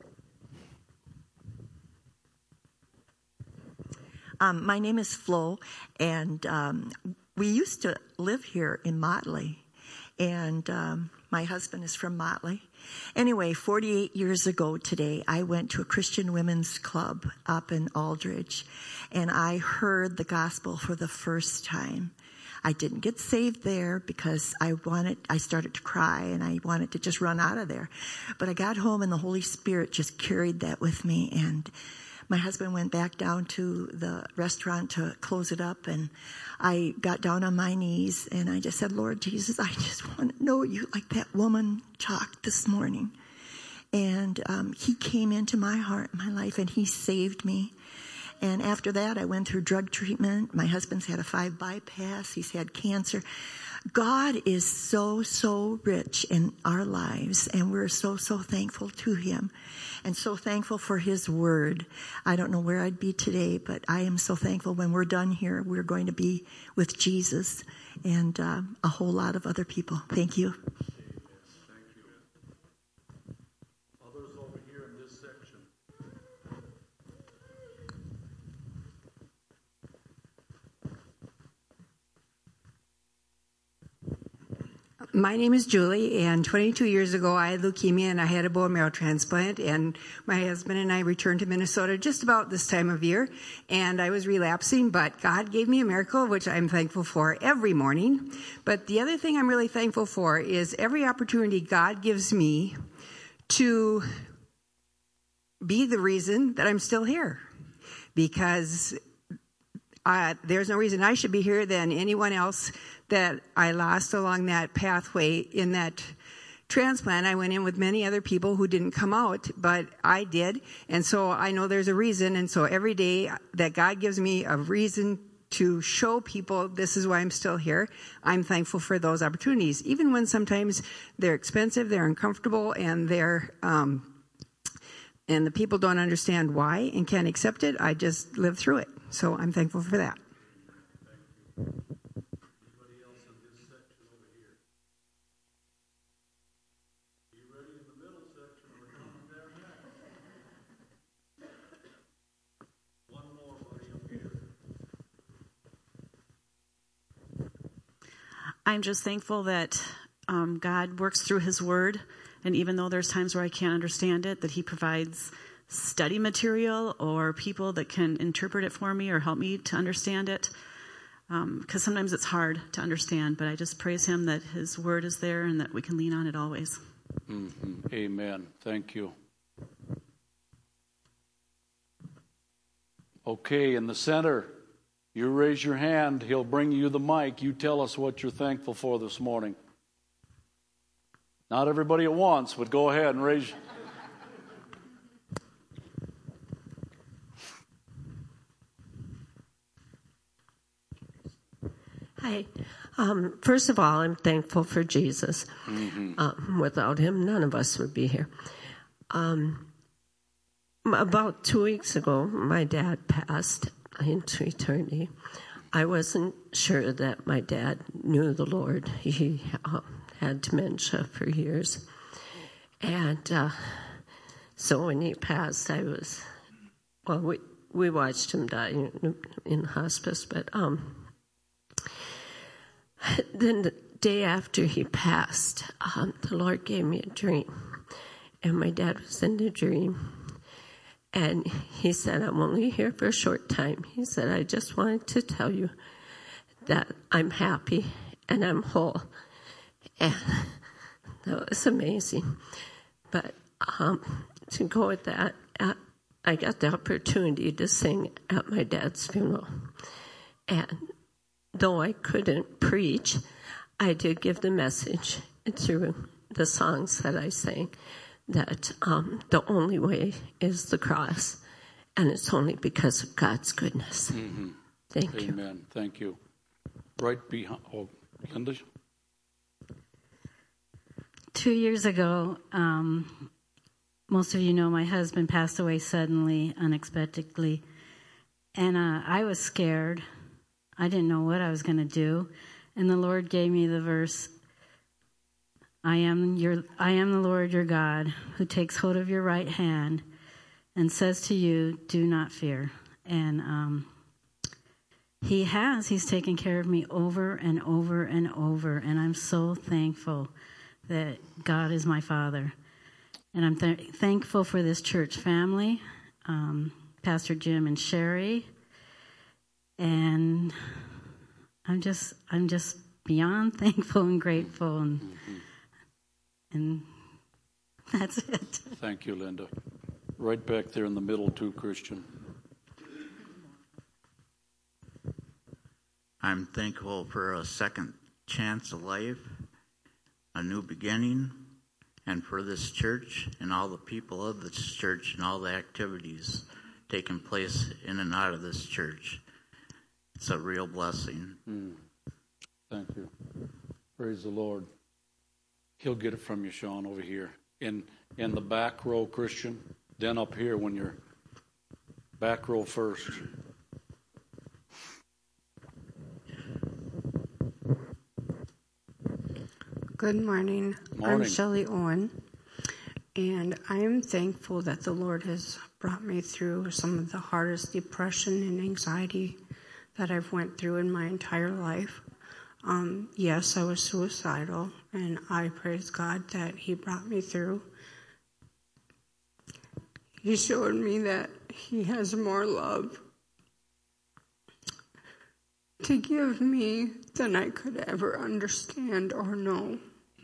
Um, my name is Flo, and um, we used to live here in Motley, and um, my husband is from Motley. Anyway, forty-eight years ago today, I went to a Christian women's club up in Aldridge, and I heard the gospel for the first time. I didn't get saved there because I wanted, I started to cry and I wanted to just run out of there. But I got home and the Holy Spirit just carried that with me, and my husband went back down to the restaurant to close it up, and I got down on my knees and I just said, Lord Jesus, I just want to know you like that woman talked this morning. And um, he came into my heart, my life, and he saved me. And after that, I went through drug treatment. My husband's had a five bypass. He's had cancer. God is so, so rich in our lives, and we're so, so thankful to him and so thankful for his word. I don't know where I'd be today, but I am so thankful when we're done here, we're going to be with Jesus and uh, a whole lot of other people. Thank you. Others over here in this section. My name is Julie, and twenty-two years ago I had leukemia and I had a bone marrow transplant, and my husband and I returned to Minnesota just about this time of year, and I was relapsing, but God gave me a miracle, which I'm thankful for every morning. But the other thing I'm really thankful for is every opportunity God gives me to be the reason that I'm still here, because Uh, there's no reason I should be here than anyone else that I lost along that pathway in that transplant. I went in with many other people who didn't come out, but I did. And so I know there's a reason. And so every day that God gives me a reason to show people this is why I'm still here, I'm thankful for those opportunities. Even when sometimes they're expensive, they're uncomfortable, and they're, um, and the people don't understand why and can't accept it, I just live through it. So I'm thankful for that. Anybody else in this section over here? You ready in the middle section? We're coming down next. One more, buddy, up here. I'm just thankful that um, God works through his word, and even though there's times where I can't understand it, that he provides study material or people that can interpret it for me or help me to understand it, because um, sometimes it's hard to understand, but I just praise him that his word is there and that we can lean on it always. Mm-hmm. Amen. Thank you. Okay, in the center, you raise your hand. He'll bring you the mic. You tell us what you're thankful for this morning. Not everybody at once, but go ahead and raise. Hi. Um, first of all, I'm thankful for Jesus. Mm-hmm. Um, without him, none of us would be here. Um, about two weeks ago, my dad passed into eternity. I wasn't sure that my dad knew the Lord. He uh, had dementia for years. And uh, so when he passed, I was, well, we, we watched him die in, in hospice, but um, then the day after he passed, um, the Lord gave me a dream. And my dad was in the dream. And he said, I'm only here for a short time. He said, I just wanted to tell you that I'm happy and I'm whole. And that was amazing. But um, to go with that, uh, I got the opportunity to sing at my dad's funeral. And though I couldn't preach, I did give the message through the songs that I sang, that um, the only way is the cross, and it's only because of God's goodness. Mm-hmm. Thank Amen. you. Amen. Thank you. Right behind, oh, Linda? Two years ago, um, most of you know my husband passed away suddenly, unexpectedly, and uh, I was scared. I didn't know what I was going to do, and the Lord gave me the verse, I am your, I am the Lord your God, who takes hold of your right hand and says to you, do not fear. And um, he has. He's taken care of me over and over and over, and I'm so thankful that God is my Father. And I'm th- thankful for this church family, um, Pastor Jim and Sherry, and I'm just, I'm just beyond thankful and grateful, and mm-hmm. and that's it. Thank you, Linda. Right back there in the middle, too, Christian. I'm thankful for a second chance of life, a new beginning, and for this church and all the people of this church and all the activities taking place in and out of this church. It's a real blessing. Mm. Thank you. Praise the Lord. He'll get it from you, Sean, over here. In in the back row, Christian. Then up here when you're back row first. Good morning. Morning. I'm Shelley Owen, and I am thankful that the Lord has brought me through some of the hardest depression and anxiety that I've went through in my entire life. Um, yes, I was suicidal, and I praise God that He brought me through. He showed me that He has more love to give me than I could ever understand or know.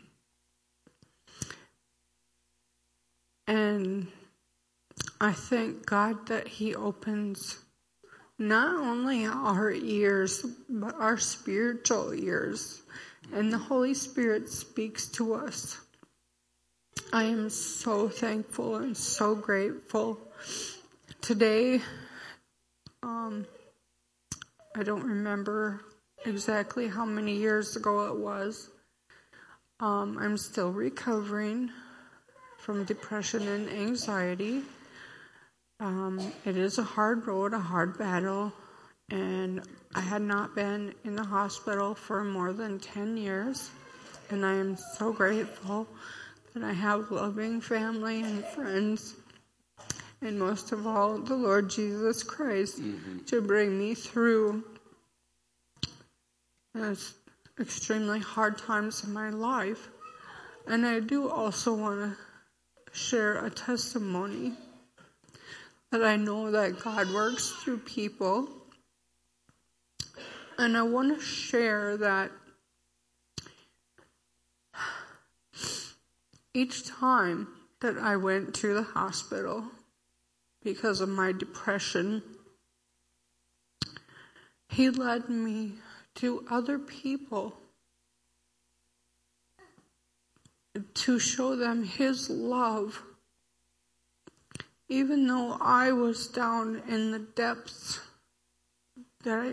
And I thank God that He opens not only our ears, but our spiritual ears. And the Holy Spirit speaks to us. I am so thankful and so grateful. Today, um, I don't remember exactly how many years ago it was. Um, I'm still recovering from depression and anxiety. Um, it is a hard road, a hard battle, and I had not been in the hospital for more than ten years, and I am so grateful that I have loving family and friends, and most of all, the Lord Jesus Christ, mm-hmm. to bring me through those extremely hard times in my life. And I do also want to share a testimony that I know that God works through people. And I want to share that each time that I went to the hospital because of my depression, He led me to other people to show them His love. Even though I was down in the depths that I,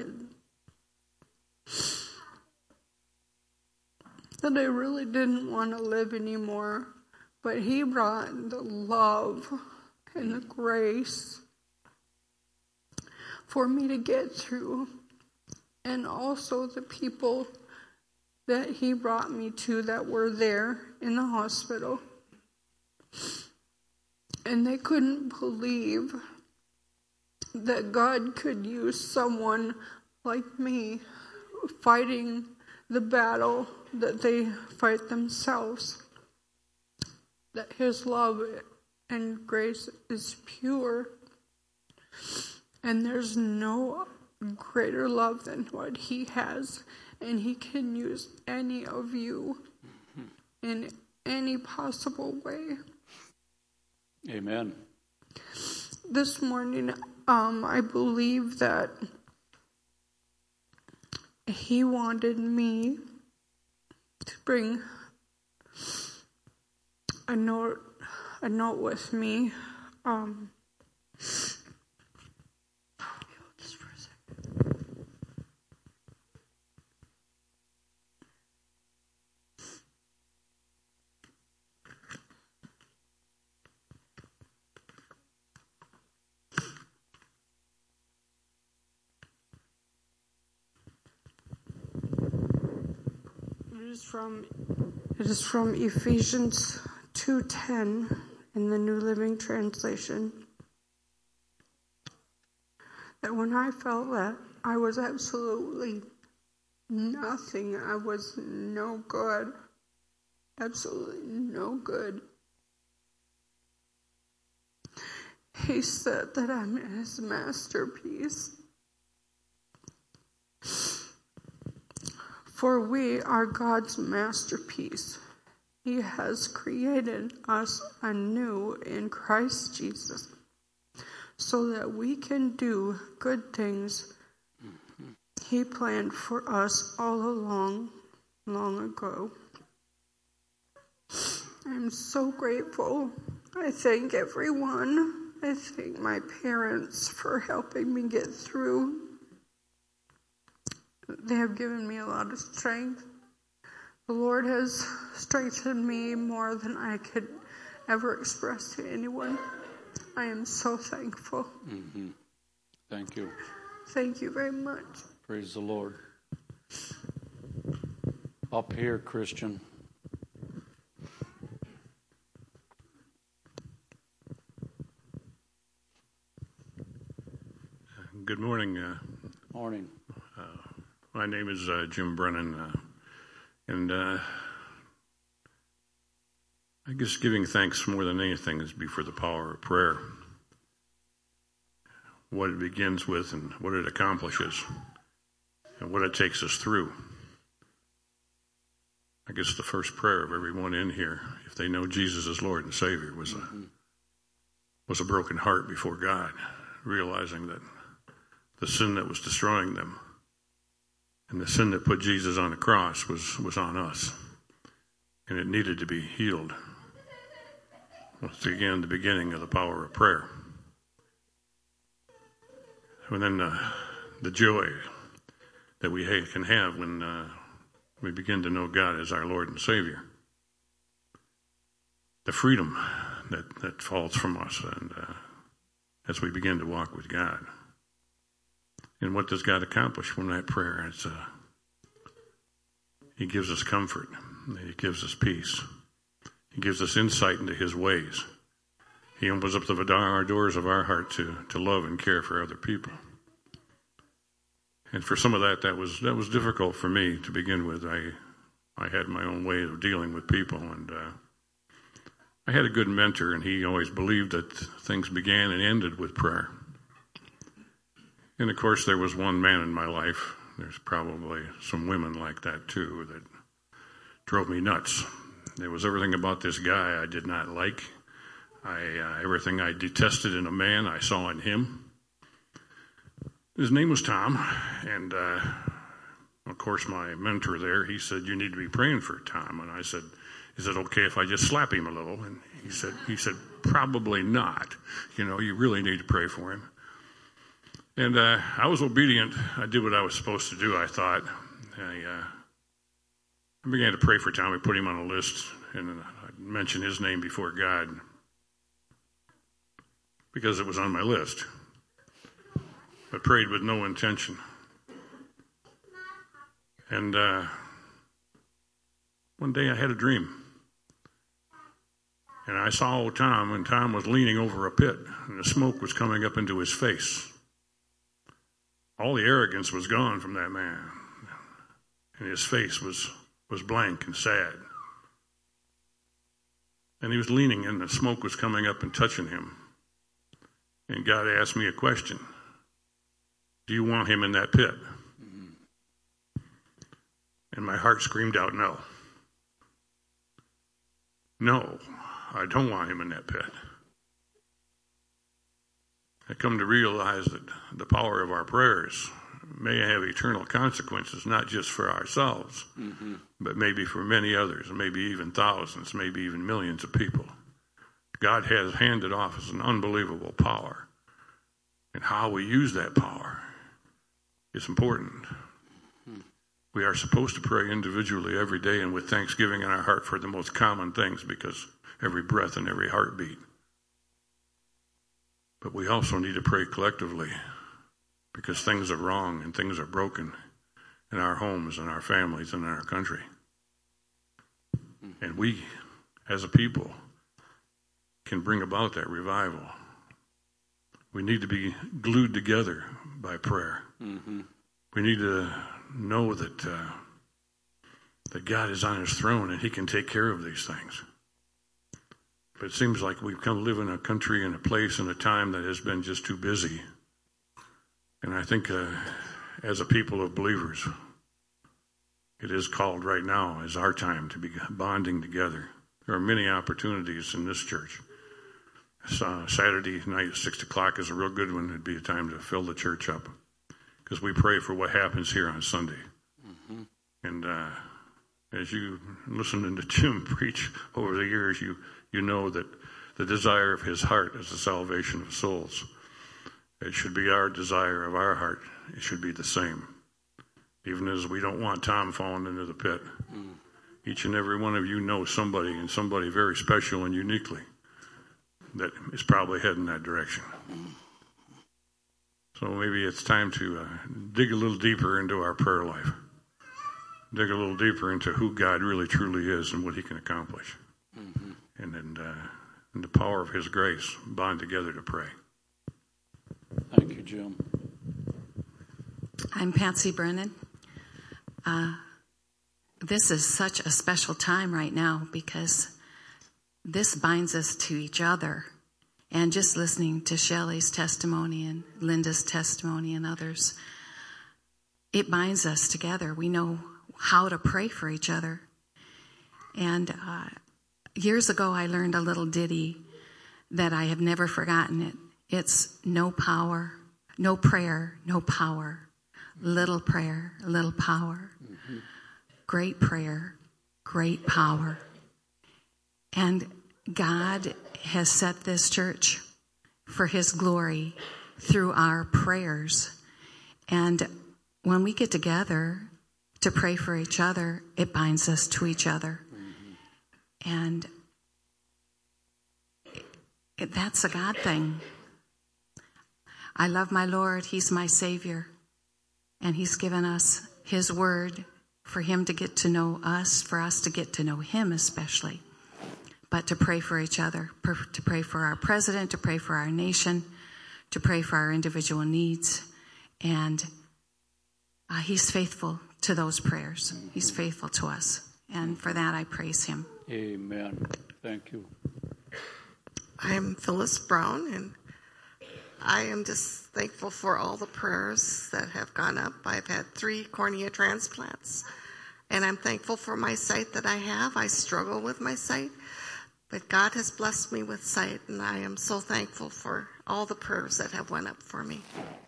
that I really didn't want to live anymore, but He brought the love and the grace for me to get through. and also the people that he brought me to that were there in the hospital. And they couldn't believe that God could use someone like me fighting the battle that they fight themselves. That his love and grace is pure. And there's no greater love than what he has. And he can use any of you in any possible way. Amen. This morning, um, I believe that he wanted me to bring a note, a note with me. Um, just for a second. It is from it is from Ephesians two ten in the New Living Translation. That when I felt that I was absolutely nothing, I was no good, absolutely no good, he said that I'm his masterpiece. For we are God's masterpiece. He has created us anew in Christ Jesus so that we can do good things he planned for us all along, long ago. I'm so grateful. I thank everyone. I thank my parents for helping me get through. They have given me a lot of strength. The Lord has strengthened me more than I could ever express to anyone. I am so thankful. Mm-hmm. Thank you. Thank you very much. Praise the Lord. Up here, Christian. Good morning. Uh, Morning. Uh, my name is uh, Jim Brennan, uh, and uh, I guess giving thanks more than anything is before the power of prayer. What it begins with and what it accomplishes and what it takes us through. I guess the first prayer of everyone in here, if they know Jesus as Lord and Savior, was a, was a broken heart before God, realizing that the sin that was destroying them and the sin that put Jesus on the cross was, was on us. And it needed to be healed. Once again, the beginning of the power of prayer. And then uh, the joy that we ha- can have when uh, we begin to know God as our Lord and Savior. The freedom that, that falls from us and uh, as we begin to walk with God. And what does God accomplish from that prayer? It's uh, He gives us comfort. He gives us peace. He gives us insight into His ways. He opens up the our doors of our heart to, to love and care for other people. And for some of that, that was that was difficult for me to begin with. I I had my own way of dealing with people, and uh, I had a good mentor, and he always believed that things began and ended with prayer. And, of course, there was one man in my life. There's probably some women like that, too, that drove me nuts. There was everything about this guy I did not like. I uh, everything I detested in a man, I saw in him. His name was Tom, and, uh, of course, my mentor there, he said, you need to be praying for Tom. And I said, is it okay if I just slap him a little? And he said, he said, probably not. You know, you really need to pray for him. And uh, I was obedient. I did what I was supposed to do, I thought. I, uh, I began to pray for Tom. I put him on a list, and I mentioned his name before God because it was on my list. But prayed with no intention. And uh, one day I had a dream. And I saw old Tom, and Tom was leaning over a pit, and the smoke was coming up into his face. All the arrogance was gone from that man, and his face was, was blank and sad. And he was leaning, and the smoke was coming up and touching him. And God asked me a question. Do you want him in that pit? And my heart screamed out, no. No, I don't want him in that pit. I come to realize that the power of our prayers may have eternal consequences, not just for ourselves, mm-hmm. but maybe for many others, maybe even thousands, maybe even millions of people. God has handed off us an unbelievable power. And how we use that power is important. Mm-hmm. We are supposed to pray individually every day and with thanksgiving in our heart for the most common things, because every breath and every heartbeat. But we also need to pray collectively, because things are wrong and things are broken in our homes and our families and in our country. And we, as a people, can bring about that revival. We need to be glued together by prayer. Mm-hmm. We need to know that uh, that God is on his throne and he can take care of these things. But it seems like we've come to live in a country and a place and a time that has been just too busy. And I think uh, as a people of believers, it is called right now as our time to be bonding together. There are many opportunities in this church. Uh, Saturday night at six o'clock is a real good one. It'd be a time to fill the church up, because we pray for what happens here on Sunday. Mm-hmm. And uh, as you listen to Jim preach over the years, you you know that the desire of his heart is the salvation of souls. It should be our desire of our heart. It should be the same. Even as we don't want Tom falling into the pit. Mm. Each and every one of you know somebody, and somebody very special and uniquely, that is probably heading that direction. Mm. So maybe it's time to uh, dig a little deeper into our prayer life. Dig a little deeper into who God really truly is and what he can accomplish. Mm-hmm. And then uh, in the power of his grace, bond together to pray. Thank you, Jim. I'm Patsy Brennan. Uh, this is such a special time right now, because this binds us to each other. And just listening to Shelley's testimony and Linda's testimony and others, it binds us together. We know how to pray for each other. And uh, years ago, I learned a little ditty that I have never forgotten it. It's no power, no prayer, no power. Little prayer, little power. Mm-hmm. Great prayer, great power. And God has set this church for his glory through our prayers. And when we get together to pray for each other, it binds us to each other. Mm-hmm. And it, that's a God thing. I love my Lord. He's my Savior. And he's given us his word for him to get to know us, for us to get to know him especially. But to pray for each other, to pray for our president, to pray for our nation, to pray for our individual needs. And uh, he's faithful to those prayers. He's faithful to us. And for that, I praise him. Amen. Thank you. I'm Phyllis Brown, and I am just thankful for all the prayers that have gone up. I've had three cornea transplants, and I'm thankful for my sight that I have. I struggle with my sight, but God has blessed me with sight, and I am so thankful for all the prayers that have went up for me.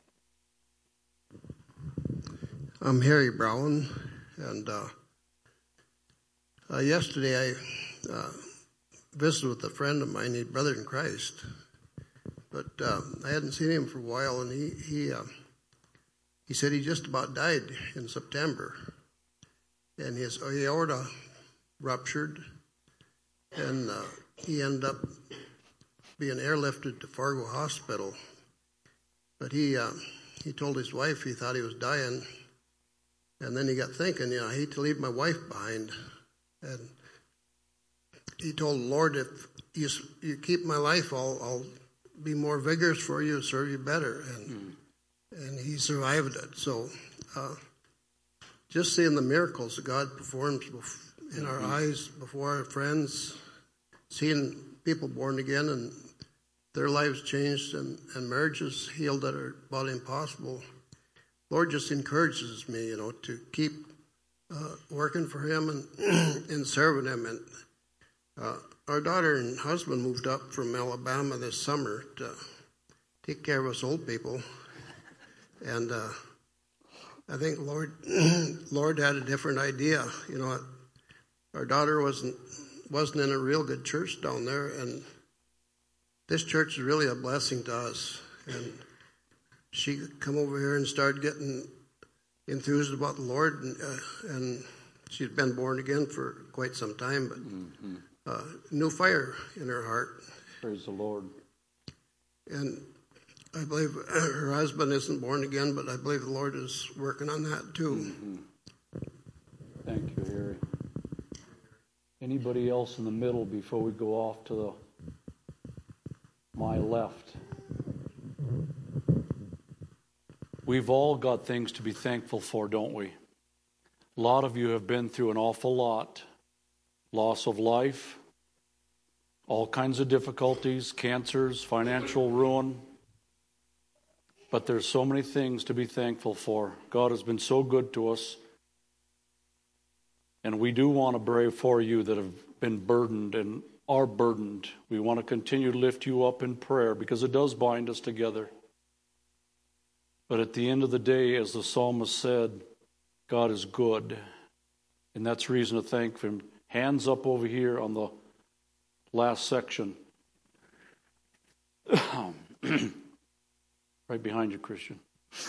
I'm Harry Brown, and uh, uh, yesterday I uh, visited with a friend of mine, a brother in Christ, but uh, I hadn't seen him for a while, and he he uh, he said he just about died in September, and his aorta ruptured, and uh, he ended up being airlifted to Fargo Hospital. But he uh, he told his wife he thought he was dying, And then he got thinking, you know, I hate to leave my wife behind. And he told the Lord, if you, you keep my life, I'll, I'll be more vigorous for you and serve you better. And mm. and he survived it. So uh, just seeing the miracles that God performs in our mm-hmm. eyes before our friends, seeing people born again and their lives changed and, and marriages healed that are about impossible. Lord just encourages me, you know, to keep uh, working for him and, and serving him. And uh, our daughter and husband moved up from Alabama this summer to take care of us old people. And uh, I think Lord Lord had a different idea. You know, our daughter wasn't wasn't in a real good church down there, and this church is really a blessing to us. And she could come over here and start getting enthused about the Lord, and, uh, and she's been born again for quite some time, but mm-hmm. uh, new fire in her heart. Praise the Lord. And I believe her husband isn't born again, but I believe the Lord is working on that too. Mm-hmm. Thank you, Harry. Anybody else in the middle before we go off to the my left? We've all got things to be thankful for, don't we? A lot of you have been through an awful lot. Loss of life, all kinds of difficulties, cancers, financial ruin. But there's so many things to be thankful for. God has been so good to us. And we do want to pray for you that have been burdened and are burdened. We want to continue to lift you up in prayer because it does bind us together. But at the end of the day, as the psalmist said, God is good. And that's reason to thank him. Hands up over here on the last section. Right behind you, Christian.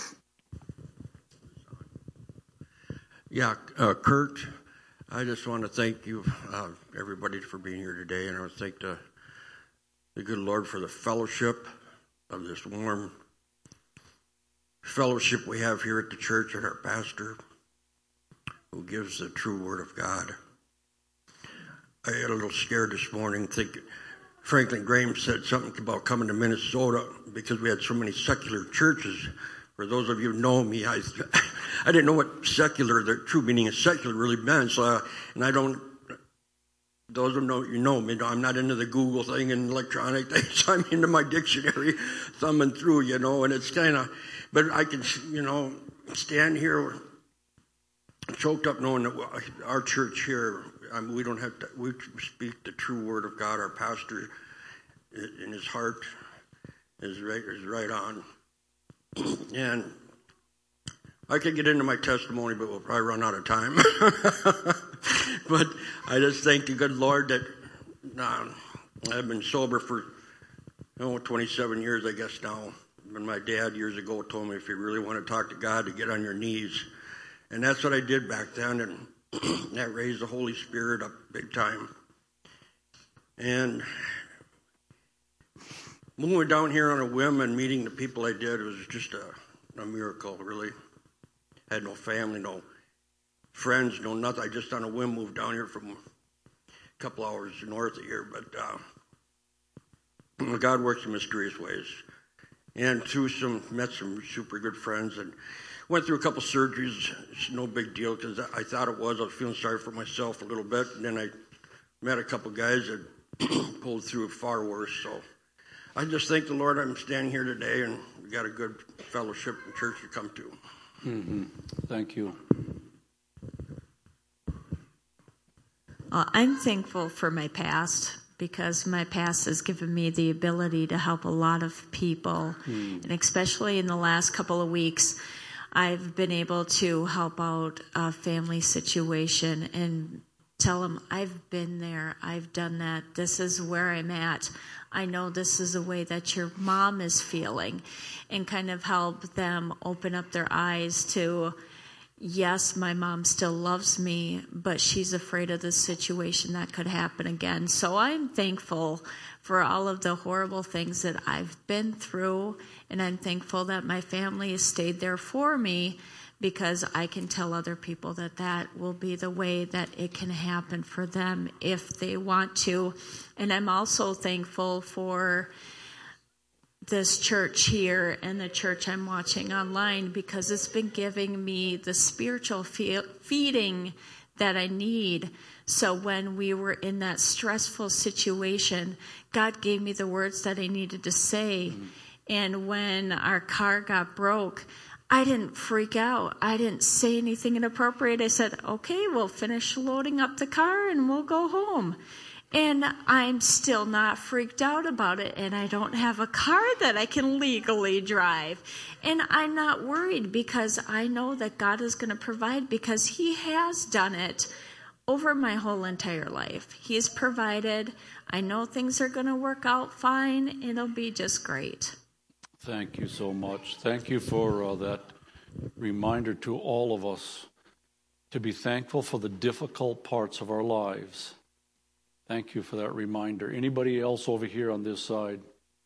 Yeah, uh, Kurt, I just want to thank you, uh, everybody, for being here today. And I want to thank the, the good Lord for the fellowship of this warm fellowship we have here at the church and our pastor who gives the true word of God. I got a little scared this morning thinking Franklin Graham said something about coming to Minnesota because we had so many secular churches. For those of you who know me, I I didn't know what secular, the true meaning of secular really meant. So, I, and I don't, those who know you know me, I'm not into the Google thing and electronic things. I'm into my dictionary, thumbing through, you know, and it's kind of, but I can, you know, stand here choked up knowing that our church here, I mean, we don't have to, we speak the true word of God. Our pastor in his heart is right, is right on. And I could get into my testimony, but we'll probably run out of time. But I just thank the good Lord that uh, I've been sober for, oh, twenty-seven years, I guess now. And my dad years ago told me if you really want to talk to God, to get on your knees. And that's what I did back then, and that raised the Holy Spirit up big time. And moving down here on a whim and meeting the people I did was just a, a miracle, really. I had no family, no friends, no nothing. I just on a whim moved down here from a couple hours north of here. But uh, God works in mysterious ways. And through some, met some super good friends and went through a couple surgeries. It's no big deal because I thought it was. I was feeling sorry for myself a little bit. And then I met a couple guys that pulled through far worse. So I just thank the Lord I'm standing here today and we got a good fellowship and church to come to. Mm-hmm. Thank you. Uh, I'm thankful for my past because my past has given me the ability to help a lot of people. Mm. And especially in the last couple of weeks, I've been able to help out a family situation and tell them, I've been there, I've done that, this is where I'm at. I know this is the way that your mom is feeling, and kind of help them open up their eyes to, yes, my mom still loves me, but she's afraid of the situation that could happen again. So I'm thankful for all of the horrible things that I've been through, and I'm thankful that my family has stayed there for me, because I can tell other people that that will be the way that it can happen for them if they want to. And I'm also thankful for this church here and the church I'm watching online, because it's been giving me the spiritual fe- feeding that I need. So when we were in that stressful situation, God gave me the words that I needed to say. Mm-hmm. And when our car got broke, I didn't freak out. I didn't say anything inappropriate. I said, okay, we'll finish loading up the car and we'll go home. And I'm still not freaked out about it. And I don't have a car that I can legally drive. And I'm not worried, because I know that God is going to provide, because He has done it over my whole entire life. He's provided. I know things are going to work out fine. It'll be just great. Thank you so much. Thank you for uh, that reminder to all of us to be thankful for the difficult parts of our lives. Thank you for that reminder. Anybody else over here on this side?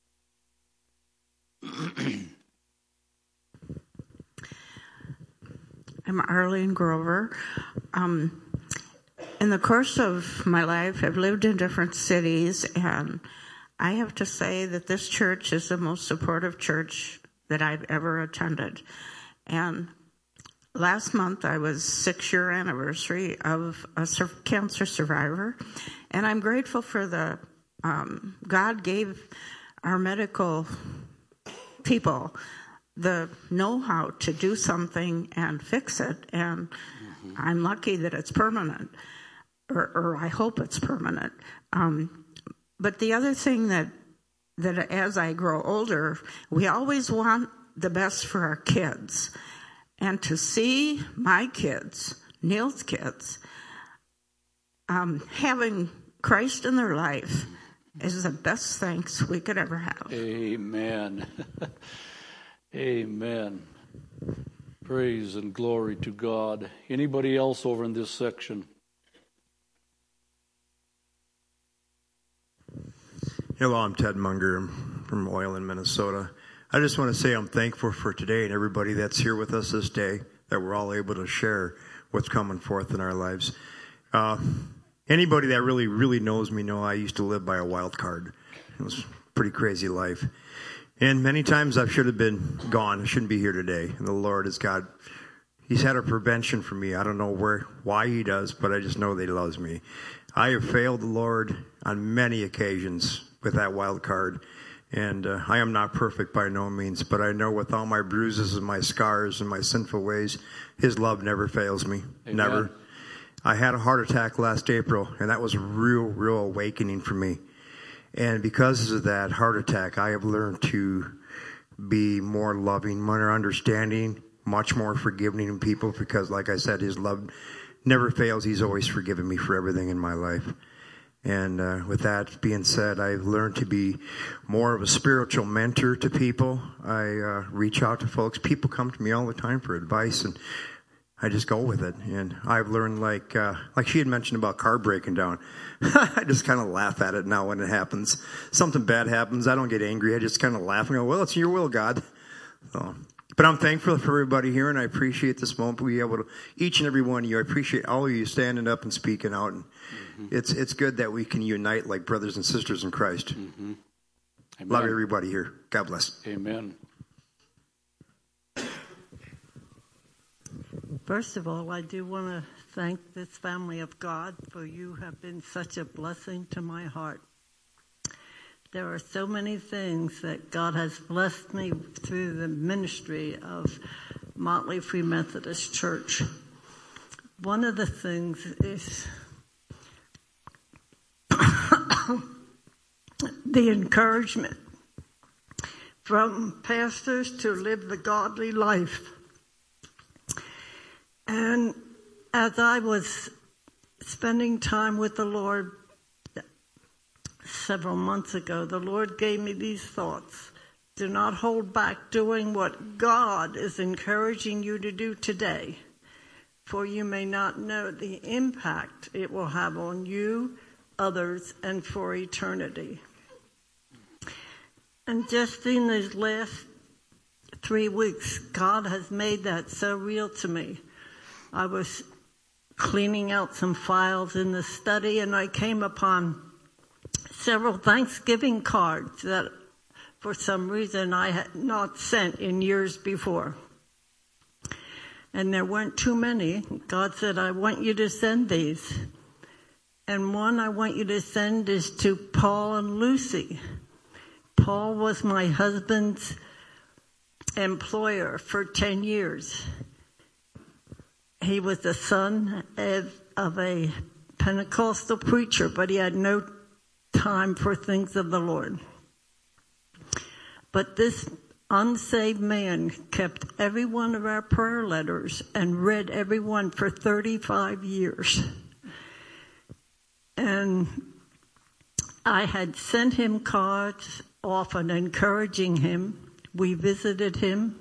I'm Arlene Grover. Um, in the course of my life, I've lived in different cities, and I have to say that this church is the most supportive church that I've ever attended. And last month, I was six-year anniversary of a sur- cancer survivor, and I'm grateful for the, um, God gave our medical people the know-how to do something and fix it, and mm-hmm. I'm lucky that it's permanent, or, or I hope it's permanent. Um, But the other thing that, that as I grow older, we always want the best for our kids. And to see my kids, Neil's kids, um, having Christ in their life is the best thanks we could ever have. Amen. Amen. Praise and glory to God. Anybody else over in this section? Hello, I'm Ted Munger. I'm from Oiland, Minnesota. I just want to say I'm thankful for today and everybody that's here with us this day, that we're all able to share what's coming forth in our lives. Uh, anybody that really, really knows me know I used to live by a wild card. It was a pretty crazy life. And many times I should have been gone. I shouldn't be here today. And the Lord is God. He's had a prevention for me. I don't know where, why He does, but I just know that He loves me. I have failed the Lord on many occasions with that wild card. And uh, I am not perfect by no means, but I know with all my bruises and my scars and my sinful ways, His love never fails me. Amen. Never. I had a heart attack last April, and that was a real, real awakening for me. And because of that heart attack, I have learned to be more loving, more understanding, much more forgiving in people, because like I said, His love never fails. He's always forgiven me for everything in my life. And uh, with that being said, I've learned to be more of a spiritual mentor to people. I uh, reach out to folks. People come to me all the time for advice, and I just go with it. And I've learned, like uh, like she had mentioned about car breaking down. I just kind of laugh at it now when it happens. Something bad happens, I don't get angry. I just kind of laugh and go, well, it's your will, God. So, but I'm thankful for everybody here, and I appreciate this moment to be able to, each and every one of you, I appreciate all of you standing up and speaking out. And mm-hmm. it's it's good that we can unite like brothers and sisters in Christ. Mm-hmm. Love everybody here. God bless. Amen. First of all, I do want to thank this family of God, for you have been such a blessing to my heart. There are so many things that God has blessed me through the ministry of Motley Free Methodist Church. One of the things is the encouragement from pastors to live the godly life. And as I was spending time with the Lord several months ago, the Lord gave me these thoughts. Do not hold back doing what God is encouraging you to do today. for you may not know the impact it will have on you, others, and for eternity. And just in these last three weeks, God has made that so real to me. I was cleaning out some files in the study, and I came upon several Thanksgiving cards that for some reason I had not sent in years before. And there weren't too many. God said, I want you to send these. And one I want you to send is to Paul and Lucy. Paul was my husband's employer for ten years. He was the son of, of a Pentecostal preacher, but he had no time for things of the Lord. But this unsaved man kept every one of our prayer letters and read every one for thirty-five years. And I had sent him cards often encouraging him. We visited him.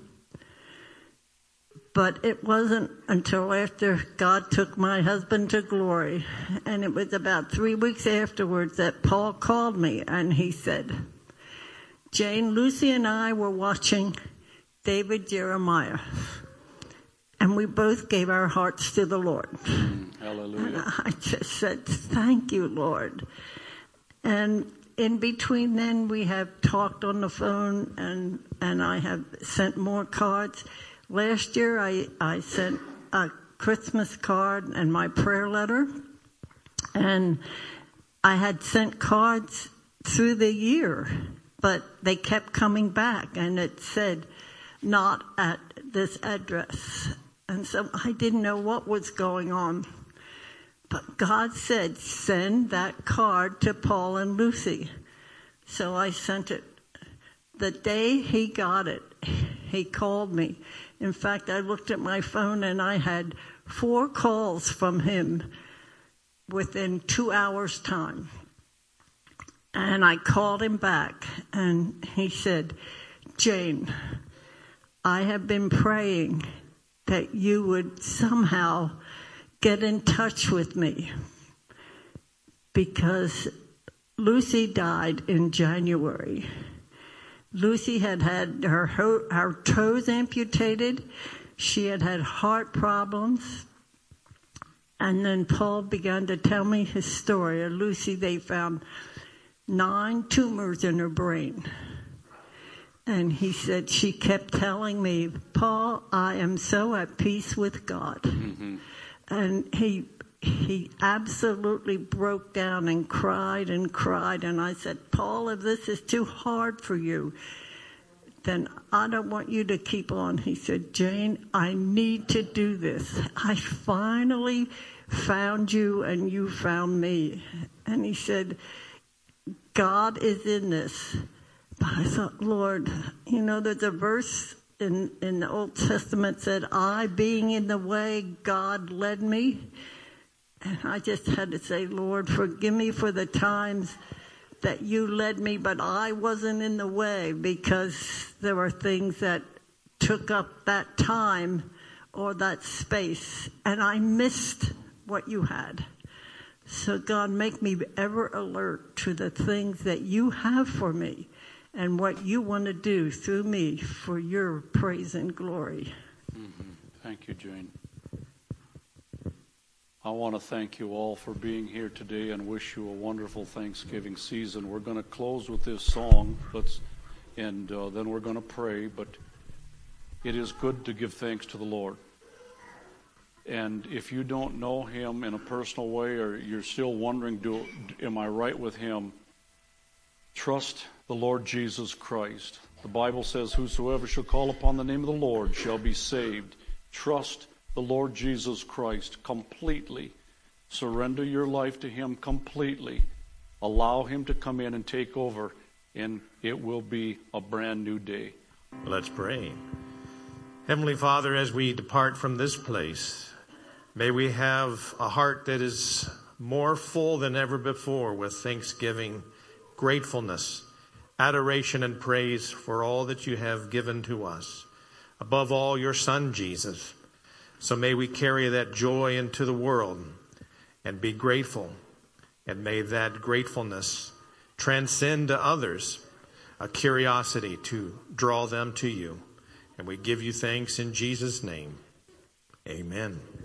But it wasn't until after God took my husband to glory, and it was about three weeks afterwards that Paul called me, and he said, Jane, Lucy and I were watching David Jeremiah, and we both gave our hearts to the Lord. Hallelujah. And I just said, thank you, Lord. And in between then, we have talked on the phone, and, and I have sent more cards. Last year, I, I sent a Christmas card and my prayer letter, and I had sent cards through the year, but they kept coming back, and it said, not at this address. And so I didn't know what was going on. But God said, send that card to Paul and Lucy. So I sent it. The day he got it, he called me. In fact, I looked at my phone and I had four calls from him within two hours' time. And I called him back, and he said, Jane, I have been praying that you would somehow get in touch with me, because Lucy died in January. Lucy had had her, her toes amputated. She had had heart problems. And then Paul began to tell me his story. And Lucy, they found nine tumors in her brain. And he said, she kept telling me, Paul, I am so at peace with God. Mm-hmm. And he he absolutely broke down and cried and cried. And I said, Paul, if this is too hard for you, then I don't want you to keep on. He said, Jane, I need to do this. I finally found you and you found me. And he said, God is in this. But I thought, Lord, you know, there's a verse in, in the Old Testament said, I being in the way, God led me. And I just had to say, Lord, forgive me for the times that you led me, but I wasn't in the way because there were things that took up that time or that space, and I missed what you had. So God, make me ever alert to the things that you have for me and what you want to do through me for your praise and glory. Mm-hmm. Thank you, Jane. I want to thank you all for being here today and wish you a wonderful Thanksgiving season. We're going to close with this song, Let's, and uh, then we're going to pray. But it is good to give thanks to the Lord. And if you don't know him in a personal way, or you're still wondering, do, am I right with him? Trust the Lord Jesus Christ. The Bible says, whosoever shall call upon the name of the Lord shall be saved. Trust the Lord Jesus Christ completely. Surrender your life to him completely. Allow him to come in and take over, and it will be a brand new day. Let's pray. Heavenly Father, as we depart from this place, may we have a heart that is more full than ever before with thanksgiving, gratefulness, adoration, and praise for all that you have given to us. Above all, your Son, Jesus. So may we carry that joy into the world and be grateful. And may that gratefulness transcend to others a curiosity to draw them to you. And we give you thanks in Jesus' name. Amen.